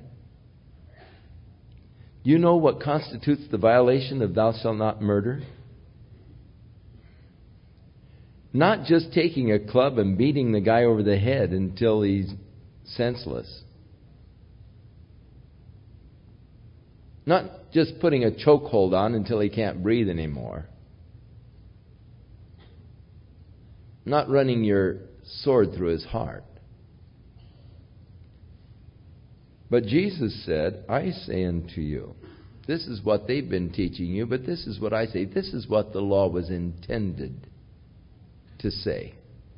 Do you know what constitutes the violation of thou shalt not murder? Not just taking a club and beating the guy over the head until he's senseless. Not just putting a chokehold on until he can't breathe anymore. not running your sword through his heart. But Jesus said, I say unto you, this is what they've been teaching you, but this is what I say. This is what the law was intended to say.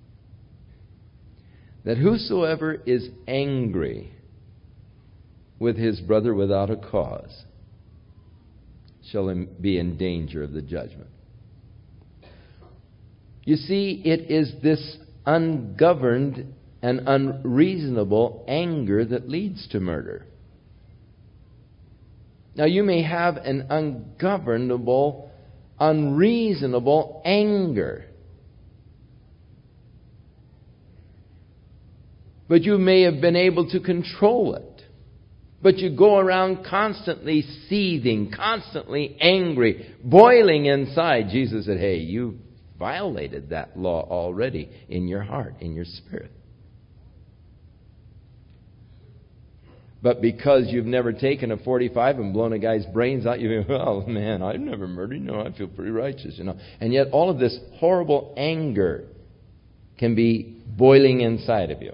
That whosoever is angry with his brother without a cause shall be in danger of the judgment. You see, it is this ungoverned and unreasonable anger that leads to murder. Now, you may have an ungovernable, unreasonable anger. But you may have been able to control it. But you go around constantly seething, constantly angry, boiling inside. Jesus said, hey, you violated that law already in your heart, in your spirit. But because you've never taken a forty-five and blown a guy's brains out, you think, well, man, I've never murdered. You know, I feel pretty righteous, you know. And yet all of this horrible anger can be boiling inside of you.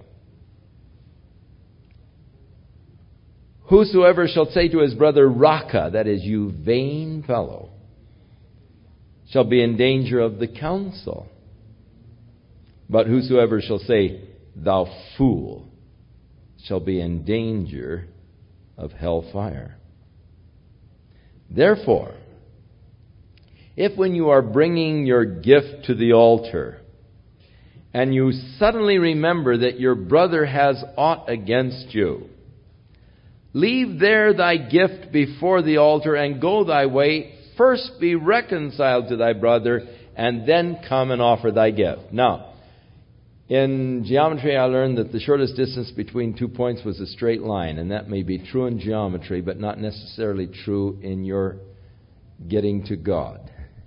Whosoever shall say to his brother, Raka, that is, you vain fellow, shall be in danger of the council. But whosoever shall say, thou fool, shall be in danger of hellfire. Therefore, if when you are bringing your gift to the altar, and you suddenly remember that your brother has aught against you, leave there thy gift before the altar and go thy way. First be reconciled to thy brother, and then come and offer thy gift. Now, in geometry I learned that the shortest distance between two points was a straight line, and that may be true in geometry, but not necessarily true in your getting to God.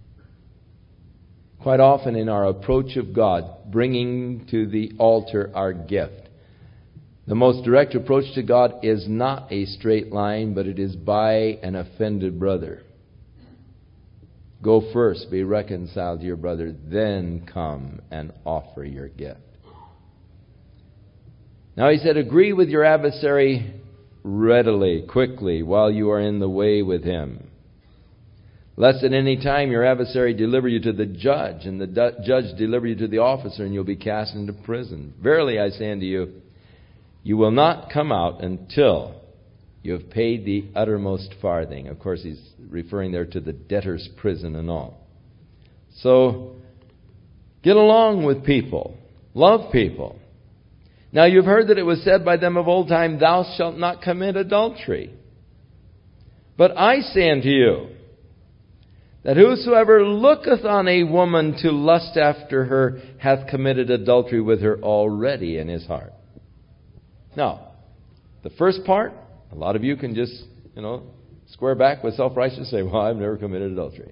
Quite often in our approach of God, bringing to the altar our gift, the most direct approach to God is not a straight line, but it is by an offended brother. Go first, be reconciled to your brother, then come and offer your gift. Now he said, agree with your adversary readily, quickly, while you are in the way with him. Lest at any time your adversary deliver you to the judge, and the du- judge deliver you to the officer, and you'll be cast into prison. Verily I say unto you, you will not come out until you have paid the uttermost farthing. Of course, he's referring there to the debtor's prison and all. So, get along with people. Love people. Now, you've heard that it was said by them of old time, thou shalt not commit adultery. But I say unto you, that whosoever looketh on a woman to lust after her hath committed adultery with her already in his heart. Now, the first part, a lot of you can just, you know, square back with self-righteousness and say, well, I've never committed adultery.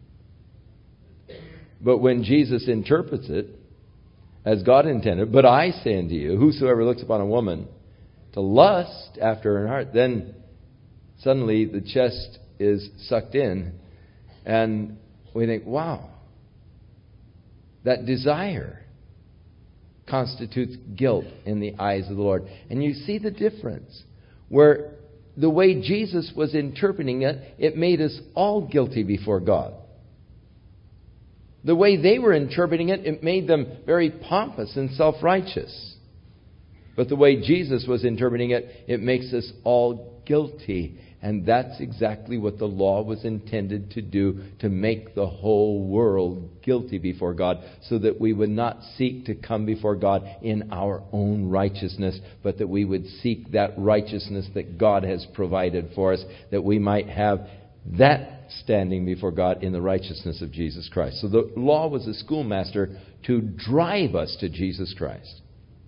But when Jesus interprets it as God intended, but I say unto you, whosoever looks upon a woman to lust after her heart, then suddenly the chest is sucked in, and we think, wow, that desire constitutes guilt in the eyes of the Lord. And you see the difference. Where the way Jesus was interpreting it, it made us all guilty before God. The way they were interpreting it, it made them very pompous and self-righteous. But the way Jesus was interpreting it, it makes us all guilty. And that's exactly what the law was intended to do, to make the whole world guilty before God, so that we would not seek to come before God in our own righteousness, but that we would seek that righteousness that God has provided for us, that we might have that standing before God in the righteousness of Jesus Christ. So the law was a schoolmaster to drive us to Jesus Christ.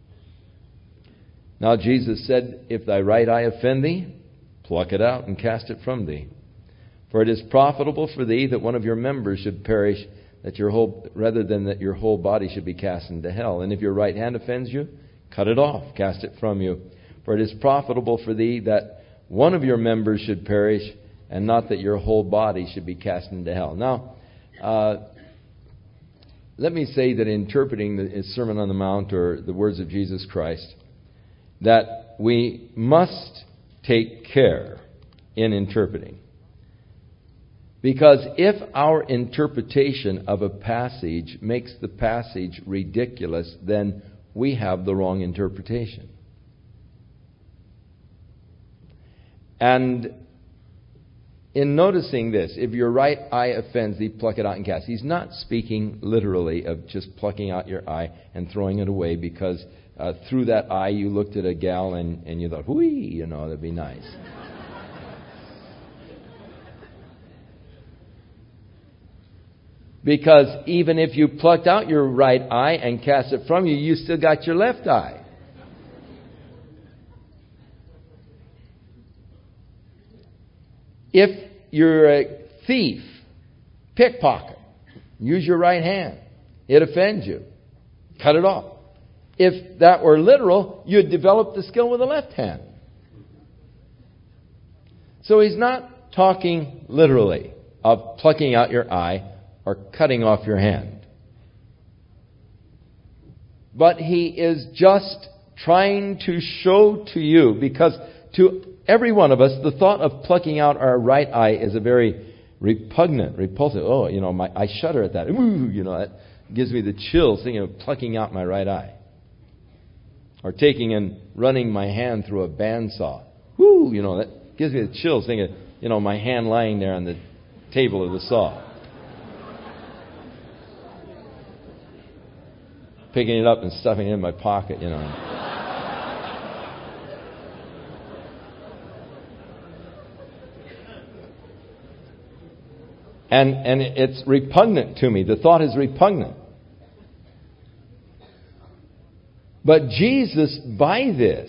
Now Jesus said, if thy right eye offend thee, pluck it out and cast it from thee. For it is profitable for thee that one of your members should perish, that your whole, rather than that your whole body should be cast into hell. And if your right hand offends you, cut it off, cast it from you. For it is profitable for thee that one of your members should perish, and not that your whole body should be cast into hell. Now, uh, let me say that interpreting the Sermon on the Mount or the words of Jesus Christ, that we must take care in interpreting. Because if our interpretation of a passage makes the passage ridiculous, then we have the wrong interpretation. And in noticing this, if your right eye offends thee, pluck it out and cast. He's not speaking literally of just plucking out your eye and throwing it away because uh, through that eye you looked at a gal and, and you thought, whee, you know, that'd be nice. Because even if you plucked out your right eye and cast it from you, you still got your left eye. If you're a thief, pickpocket, use your right hand. It offends you. Cut it off. If that were literal, you'd develop the skill with the left hand. So he's not talking literally of plucking out your eye or cutting off your hand. But he is just trying to show to you, because to every one of us, the thought of plucking out our right eye is a very repugnant, repulsive. Oh, you know, my, I shudder at that. Ooh, you know, that gives me the chills thinking of plucking out my right eye. Or taking and running my hand through a bandsaw. Whoo, you know, that gives me the chills thinking of, you know, my hand lying there on the table of the saw. Picking it up and stuffing it in my pocket, you know. And and it's repugnant to me. The thought is repugnant. But Jesus, by this,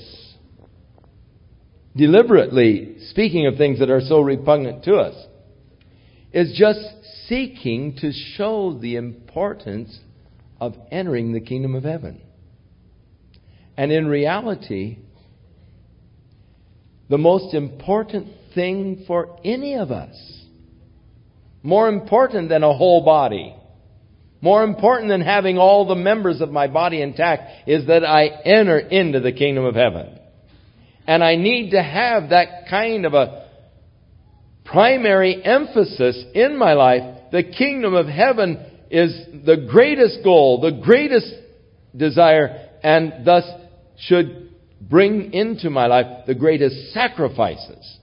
deliberately speaking of things that are so repugnant to us, is just seeking to show the importance of entering the kingdom of heaven. And in reality, the most important thing for any of us, more important than a whole body, more important than having all the members of my body intact, is that I enter into the kingdom of heaven. And I need to have that kind of a primary emphasis in my life. The kingdom of heaven is the greatest goal, the greatest desire, and thus should bring into my life the greatest sacrifices.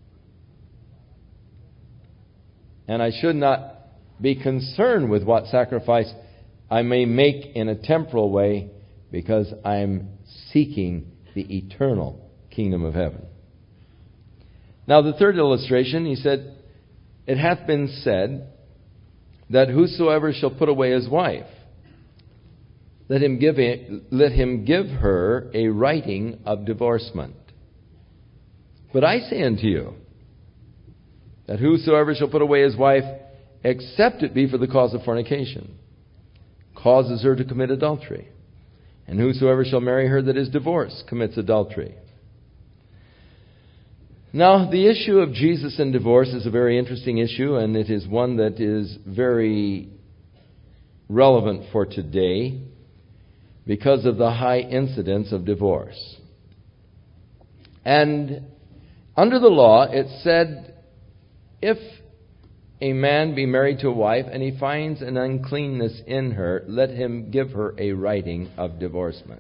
And I should not be concerned with what sacrifice I may make in a temporal way, because I'm seeking the eternal kingdom of heaven. Now the third illustration, he said, it hath been said that whosoever shall put away his wife, let him give it, let him give her a writing of divorcement. But I say unto you, that whosoever shall put away his wife, except it be for the cause of fornication, causes her to commit adultery. And whosoever shall marry her that is divorced commits adultery. Now, the issue of Jesus and divorce is a very interesting issue, and it is one that is very relevant for today because of the high incidence of divorce. And under the law, it said, if a man be married to a wife and he finds an uncleanness in her, let him give her a writing of divorcement.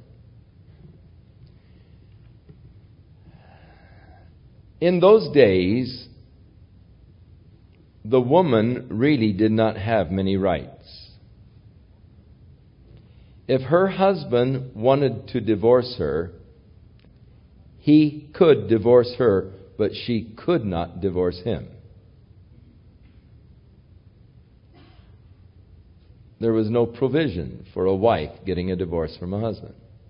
In those days, the woman really did not have many rights. If her husband wanted to divorce her, he could divorce her, but she could not divorce him. There was no provision for a wife getting a divorce from a husband.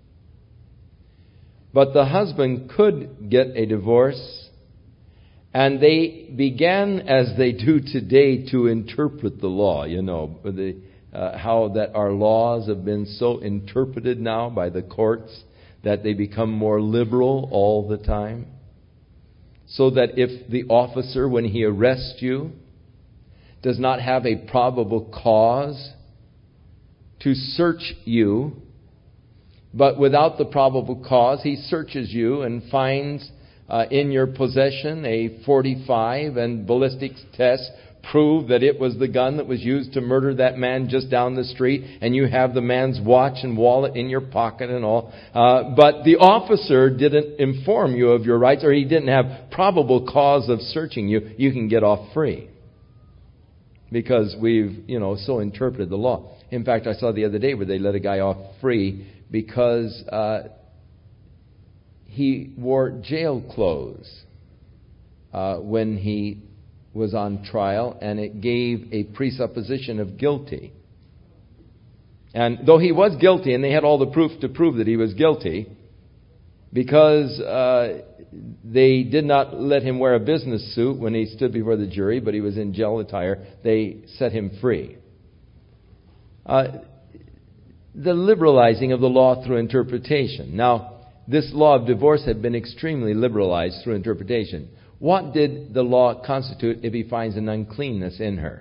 But the husband could get a divorce, and they began, as they do today, to interpret the law. You know, the, uh, how that our laws have been so interpreted now by the courts that they become more liberal all the time. So that if the officer, when he arrests you, does not have a probable cause to search you, but without the probable cause. He searches you and finds uh, in your possession a forty-five, and ballistics tests prove that it was the gun that was used to murder that man just down the street, and you have the man's watch and wallet in your pocket and all. Uh, but the officer didn't inform you of your rights, or he didn't have probable cause of searching you. You can get off free. Because we've, you know, so interpreted the law. In fact, I saw the other day where they let a guy off free because uh, he wore jail clothes uh, when he was on trial, and it gave a presupposition of guilty. And though he was guilty, and they had all the proof to prove that he was guilty, because uh, they did not let him wear a business suit when he stood before the jury, but he was in jail attire, they set him free. Uh, the liberalizing of the law through interpretation. Now, this law of divorce had been extremely liberalized through interpretation. What did the law constitute if he finds an uncleanness in her?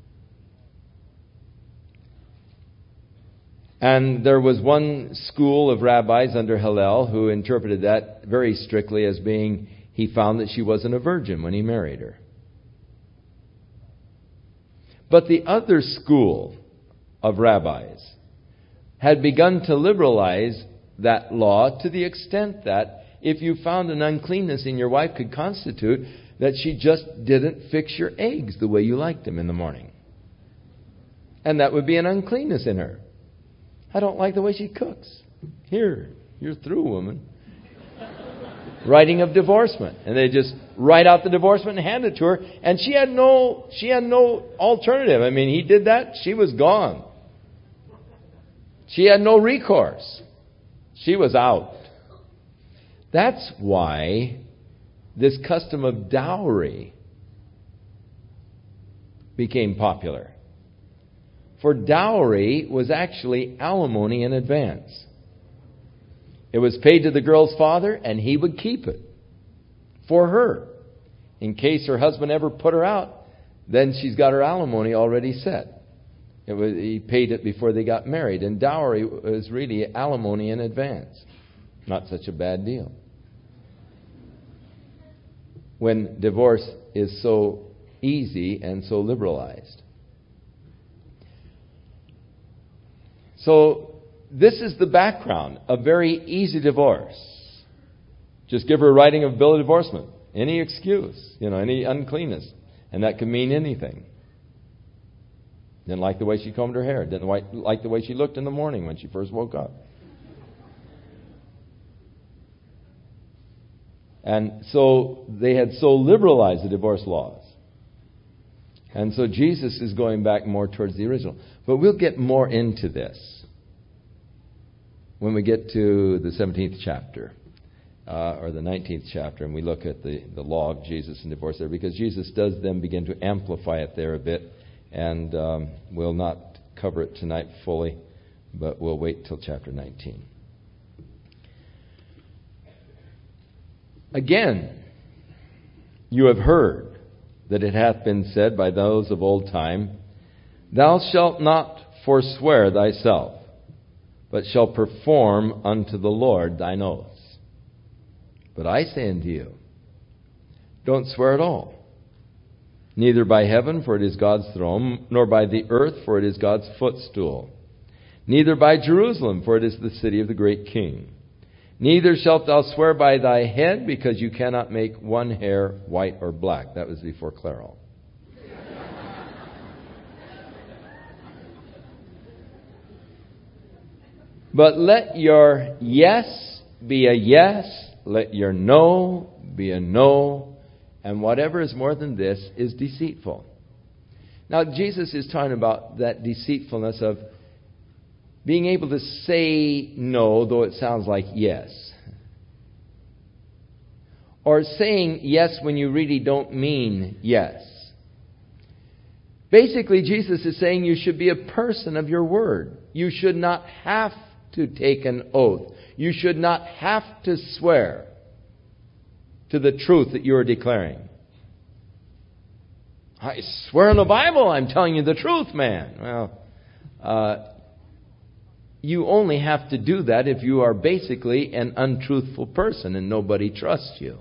And there was one school of rabbis under Hillel who interpreted that very strictly as being, he found that she wasn't a virgin when he married her. But the other school of rabbis had begun to liberalize that law to the extent that if you found an uncleanness in your wife could constitute that she just didn't fix your eggs the way you liked them in the morning. And that would be an uncleanness in her. I don't like the way she cooks. Here, you're through, woman. Writing of divorcement. And they just write out the divorcement and hand it to her. And she had no, she had no alternative. I mean, he did that, she was gone. She had no recourse. She was out. That's why this custom of dowry became popular. For dowry was actually alimony in advance. It was paid to the girl's father, and he would keep it for her. In case her husband ever put her out, then she's got her alimony already set. It was, he paid it before they got married. And dowry was really alimony in advance. Not such a bad deal. When divorce is so easy and so liberalized. So this is the background. A very easy divorce. Just give her a writing of bill of divorcement. Any excuse, you know, any uncleanness. And that could mean anything. Didn't like the way she combed her hair. Didn't like the way she looked in the morning when she first woke up. And so they had so liberalized the divorce laws. And so Jesus is going back more towards the original. But we'll get more into this when we get to the seventeenth chapter, uh, or the nineteenth chapter, and we look at the, the law of Jesus and divorce there, because Jesus does then begin to amplify it there a bit, and um, we'll not cover it tonight fully, but we'll wait till chapter nineteen. Again, you have heard that it hath been said by those of old time, Thou shalt not forswear thyself, but shalt perform unto the Lord thine oaths. But I say unto you, don't swear at all, neither by heaven, for it is God's throne, nor by the earth, for it is God's footstool, neither by Jerusalem, for it is the city of the great King. Neither shalt thou swear by thy head, because you cannot make one hair white or black. That was before Clairol. But let your yes be a yes, let your no be a no, and whatever is more than this is deceitful. Now, Jesus is talking about that deceitfulness of being able to say no, though it sounds like yes. Or saying yes when you really don't mean yes. Basically, Jesus is saying you should be a person of your word. You should not have to take an oath. You should not have to swear to the truth that you are declaring. I swear on the Bible I'm telling you the truth, man. Well, uh, you only have to do that if you are basically an untruthful person and nobody trusts you.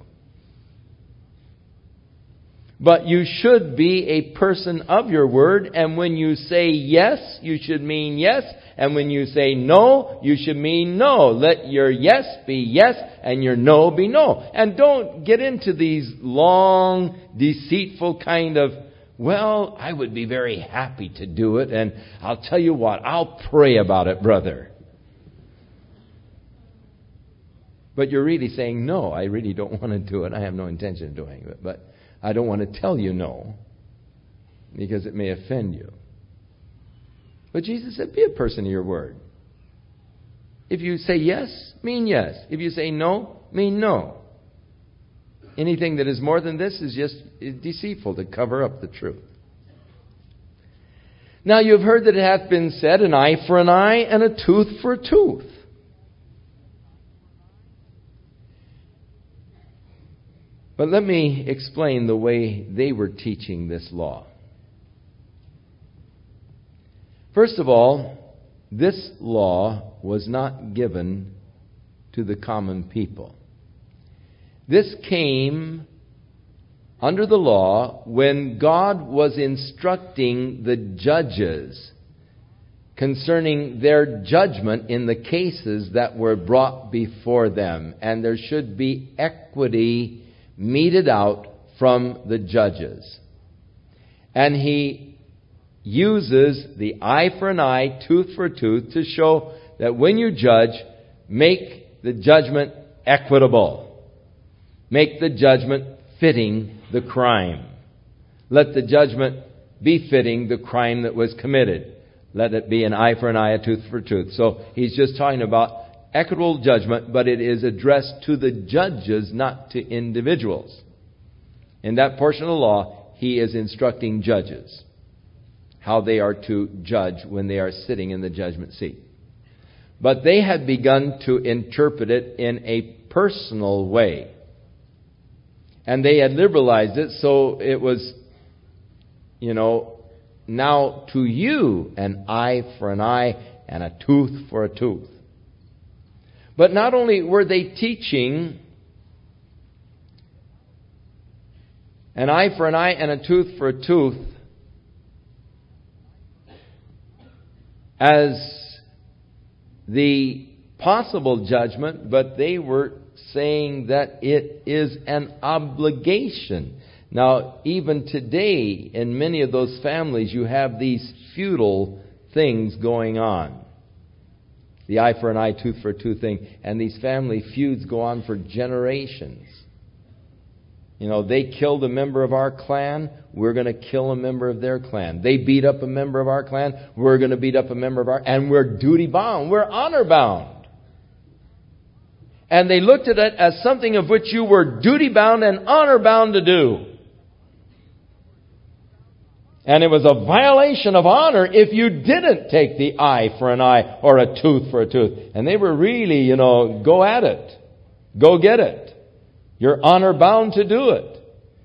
But you should be a person of your word, and when you say yes, you should mean yes, and when you say no, you should mean no. Let your yes be yes, and your no be no. And don't get into these long, deceitful kind of, well, I would be very happy to do it, and I'll tell you what, I'll pray about it, brother. But you're really saying, no, I really don't want to do it. I have no intention of doing it, but I don't want to tell you no, because it may offend you. But Jesus said, be a person of your word. If you say yes, mean yes. If you say no, mean no. Anything that is more than this is just deceitful to cover up the truth. Now you have heard that it hath been said, an eye for an eye and a tooth for a tooth. But let me explain the way they were teaching this law. First of all, this law was not given to the common people. This came under the law when God was instructing the judges concerning their judgment in the cases that were brought before them. And there should be equity meted out from the judges. And he uses the eye for an eye, tooth for a tooth, to show that when you judge, make the judgment equitable. Make the judgment fitting the crime. Let the judgment be fitting the crime that was committed. Let it be an eye for an eye, a tooth for a tooth. So he's just talking about equitable judgment, but it is addressed to the judges, not to individuals. In that portion of the law, he is instructing judges how they are to judge when they are sitting in the judgment seat. But they had begun to interpret it in a personal way. And they had liberalized it, so it was, you know, now to you an eye for an eye and a tooth for a tooth. But not only were they teaching an eye for an eye and a tooth for a tooth as the possible judgment, but they were saying that it is an obligation. Now, even today, in many of those families, you have these feudal things going on. The eye for an eye, tooth for a tooth thing. And these family feuds go on for generations. You know, they killed a member of our clan, we're going to kill a member of their clan. They beat up a member of our clan, we're going to beat up a member of our... And we're duty bound, we're honor bound. And they looked at it as something of which you were duty bound and honor bound to do. And it was a violation of honor if you didn't take the eye for an eye or a tooth for a tooth. And they were really, you know, go at it. Go get it. You're honor bound to do it.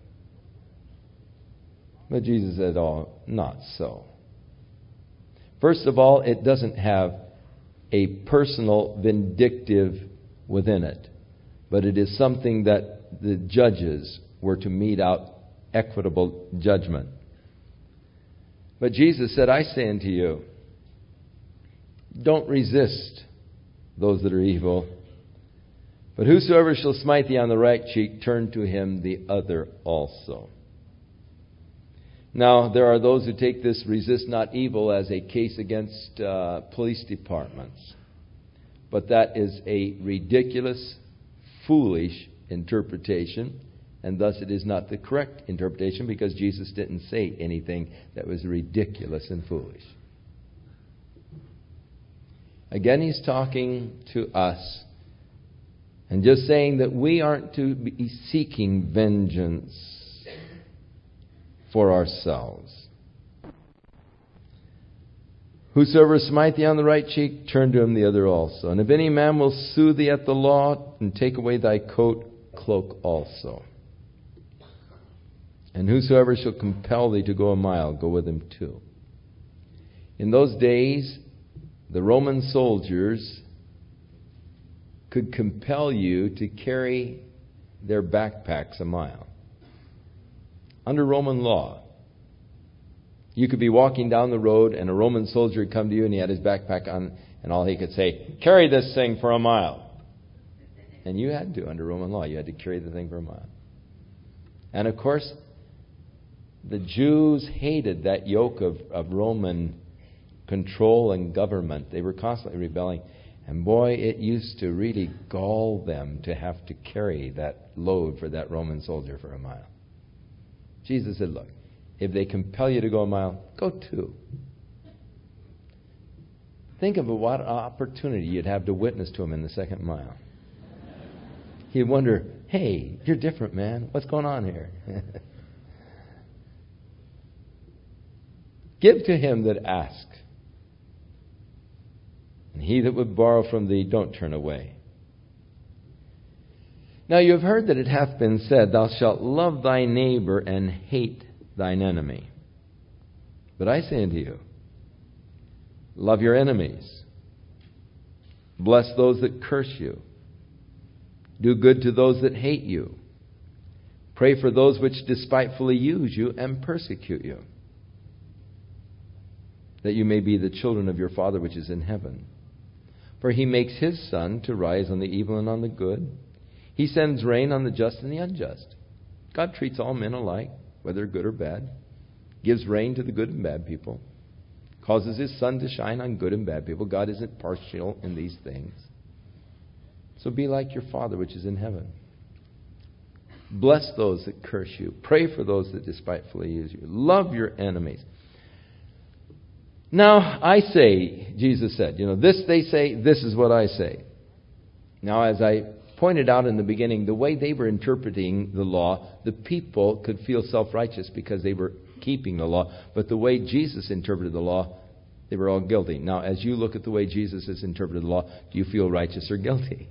But Jesus said, oh, not so. First of all, it doesn't have a personal vindictive within it. But it is something that the judges were to mete out equitable judgment. But Jesus said, I say unto you, don't resist those that are evil. But whosoever shall smite thee on the right cheek, turn to him the other also. Now, there are those who take this resist not evil as a case against uh, police departments. But that is a ridiculous, foolish interpretation. And thus it is not the correct interpretation, because Jesus didn't say anything that was ridiculous and foolish. Again, he's talking to us and just saying that we aren't to be seeking vengeance for ourselves. Whosoever smite thee on the right cheek, turn to him the other also. And if any man will sue thee at the law, and take away thy coat, cloak also. And whosoever shall compel thee to go a mile, go with him too. In those days, the Roman soldiers could compel you to carry their backpacks a mile. Under Roman law, you could be walking down the road and a Roman soldier would come to you and he had his backpack on and all he could say, carry this thing for a mile. And you had to, under Roman law, you had to carry the thing for a mile. And of course, the Jews hated that yoke of, of Roman control and government. They were constantly rebelling. And boy, it used to really gall them to have to carry that load for that Roman soldier for a mile. Jesus said, look, if they compel you to go a mile, go two. Think of what opportunity you'd have to witness to him in the second mile. He'd wonder, hey, you're different, man. What's going on here? Give to him that asks. And he that would borrow from thee, don't turn away. Now you have heard that it hath been said, thou shalt love thy neighbor and hate thine enemy. But I say unto you, love your enemies. Bless those that curse you. Do good to those that hate you. Pray for those which despitefully use you and persecute you, that you may be the children of your Father which is in heaven. For he makes his sun to rise on the evil and on the good. He sends rain on the just and the unjust. God treats all men alike, whether good or bad. Gives rain to the good and bad people. Causes his sun to shine on good and bad people. God isn't partial in these things. So be like your Father which is in heaven. Bless those that curse you. Pray for those that despitefully use you. Love your enemies. Now, I say, Jesus said, you know, this they say, this is what I say. Now, as I pointed out in the beginning, the way they were interpreting the law, the people could feel self-righteous because they were keeping the law. But the way Jesus interpreted the law, they were all guilty. Now, as you look at the way Jesus has interpreted the law, do you feel righteous or guilty?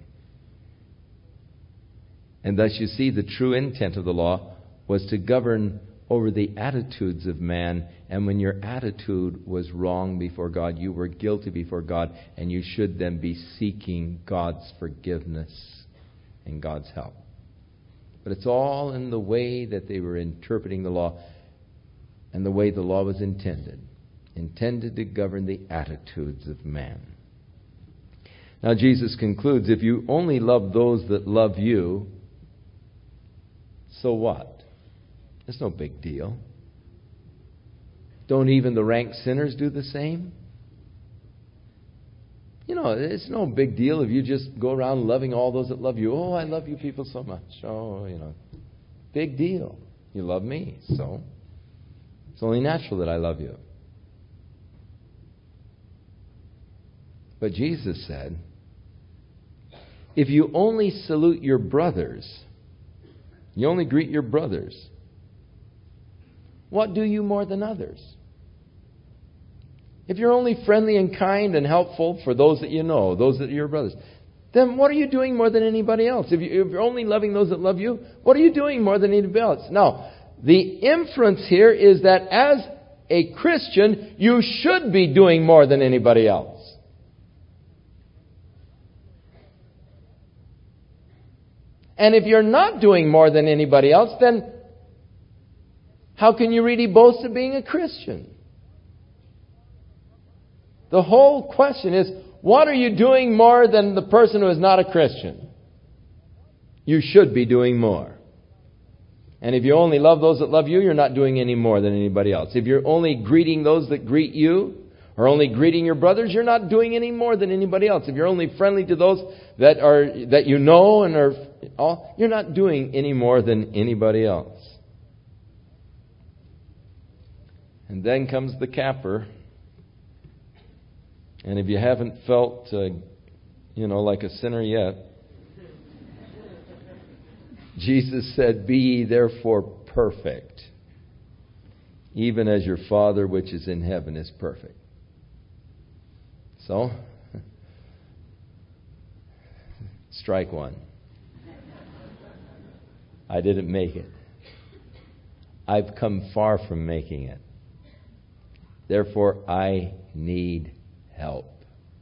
And thus you see the true intent of the law was to govern over the attitudes of man. And when your attitude was wrong before God, you were guilty before God, and you should then be seeking God's forgiveness and God's help. But it's all in the way that they were interpreting the law and the way the law was intended. Intended to govern the attitudes of man. Now Jesus concludes, if you only love those that love you, so what? It's no big deal. Don't even the rank sinners do the same? You know, it's no big deal if you just go around loving all those that love you. Oh, I love you people so much. Oh, you know, big deal. You love me, so it's only natural that I love you. But Jesus said, if you only salute your brothers, you only greet your brothers, what do you more than others? If you're only friendly and kind and helpful for those that you know, those that are your brothers, then what are you doing more than anybody else? If, you, if you're only loving those that love you, what are you doing more than anybody else? Now, the inference here is that as a Christian, you should be doing more than anybody else. And if you're not doing more than anybody else, then how can you really boast of being a Christian? The whole question is, what are you doing more than the person who is not a Christian? You should be doing more. And if you only love those that love you, you're not doing any more than anybody else. If you're only greeting those that greet you, or only greeting your brothers, you're not doing any more than anybody else. If you're only friendly to those that are that you know and are all, you're not doing any more than anybody else. And then comes the capper. And if you haven't felt, uh, you know, like a sinner yet, Jesus said, be ye therefore perfect, even as your Father which is in heaven is perfect. So, strike one. I didn't make it. I've come far from making it. Therefore, I need help.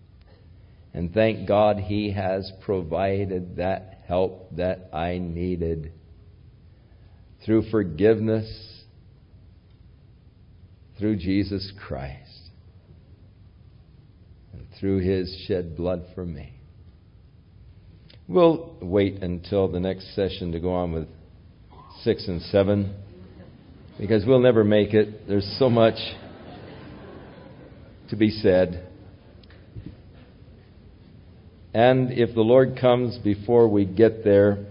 And thank God He has provided that help that I needed through forgiveness, through Jesus Christ, and through His shed blood for me. We'll wait until the next session to go on with six and seven, because we'll never make it. There's so much to be said. And if the Lord comes before we get there,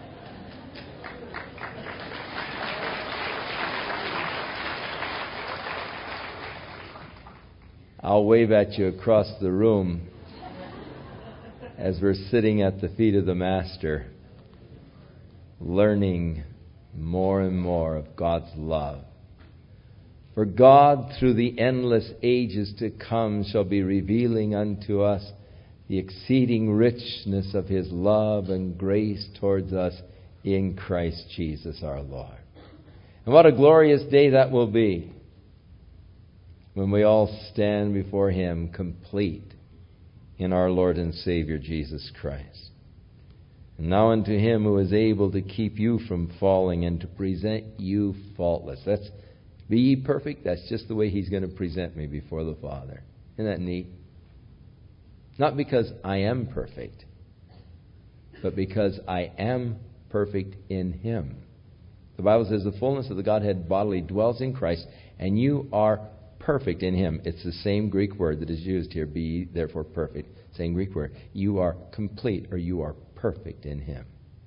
I'll wave at you across the room as we're sitting at the feet of the Master, learning more and more of God's love. For God, through the endless ages to come, shall be revealing unto us the exceeding richness of His love and grace towards us in Christ Jesus our Lord. And what a glorious day that will be when we all stand before Him complete in our Lord and Savior Jesus Christ. And now unto Him who is able to keep you from falling and to present you faultless. That's be ye perfect. That's just the way He's going to present me before the Father. Isn't that neat? Not because I am perfect, but because I am perfect in Him. The Bible says the fullness of the Godhead bodily dwells in Christ, and you are perfect in Him. It's the same Greek word that is used here, be ye therefore perfect. Same Greek word. You are complete, or you are perfect in Him.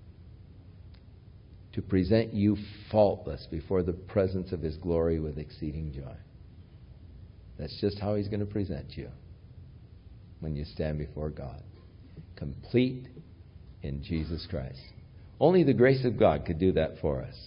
To present you faultless before the presence of His glory with exceeding joy. That's just how He's going to present you when you stand before God. Complete in Jesus Christ. Only the grace of God could do that for us.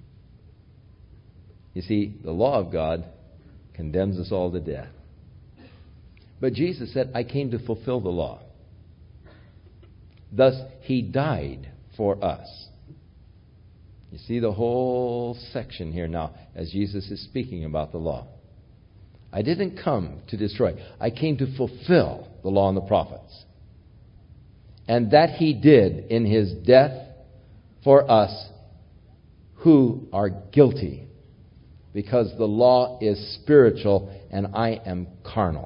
You see, the law of God condemns us all to death. But Jesus said, I came to fulfill the law. Thus, He died for us. You see the whole section here now as Jesus is speaking about the law. I didn't come to destroy. I came to fulfill the law and the prophets. And that He did in His death for us who are guilty. Because the law is spiritual and I am carnal.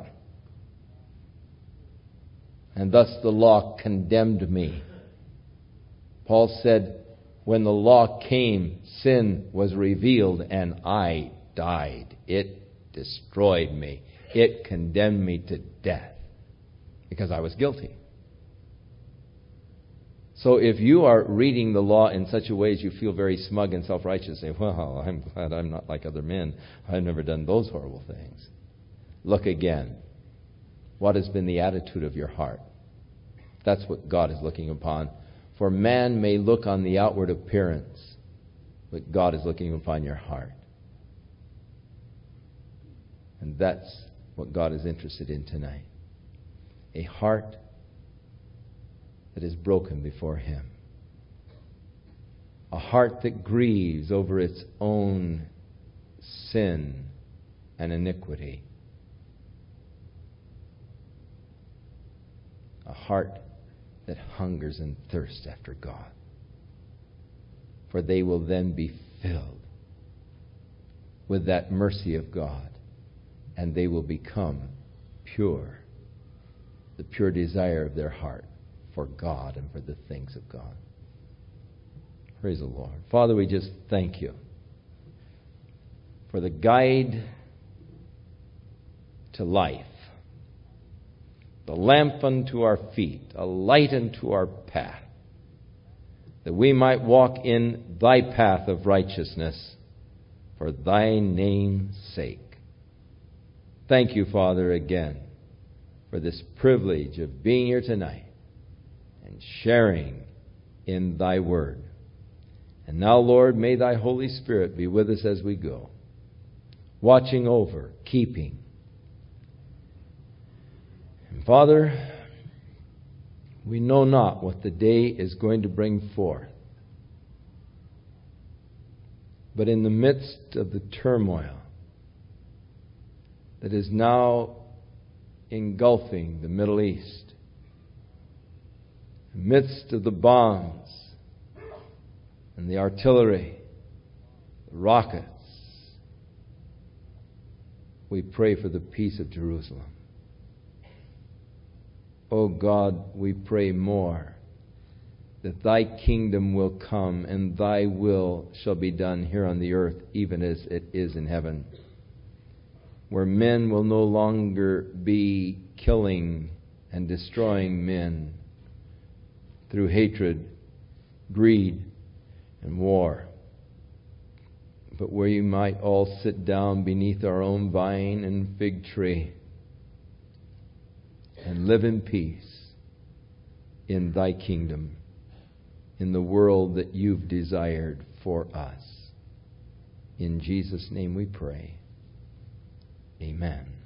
And thus the law condemned me. Paul said, when the law came, sin was revealed and I died. It destroyed me. It condemned me to death because I was guilty. So if you are reading the law in such a way as you feel very smug and self-righteous, say, well, I'm glad I'm not like other men. I've never done those horrible things. Look again. What has been the attitude of your heart? That's what God is looking upon. For man may look on the outward appearance, but God is looking upon your heart. And that's what God is interested in tonight. A heart that is broken before Him. A heart that grieves over its own sin and iniquity. A heart that hungers and thirsts after God. For they will then be filled with that mercy of God, and they will become pure. The pure desire of their heart for God and for the things of God. Praise the Lord. Father, we just thank You for the guide to life, the lamp unto our feet, a light unto our path, that we might walk in Thy path of righteousness for Thy name's sake. Thank You, Father, again for this privilege of being here tonight and sharing in Thy Word. And now, Lord, may Thy Holy Spirit be with us as we go, watching over, keeping. And Father, we know not what the day is going to bring forth. But in the midst of the turmoil that is now engulfing the Middle East, midst of the bombs and the artillery, the rockets, we pray for the peace of Jerusalem. O God, we pray more that Thy kingdom will come and Thy will shall be done here on the earth even as it is in heaven, where men will no longer be killing and destroying men through hatred, greed, and war, but where you might all sit down beneath our own vine and fig tree and live in peace in Thy kingdom, in the world that You've desired for us. In Jesus' name we pray. Amen.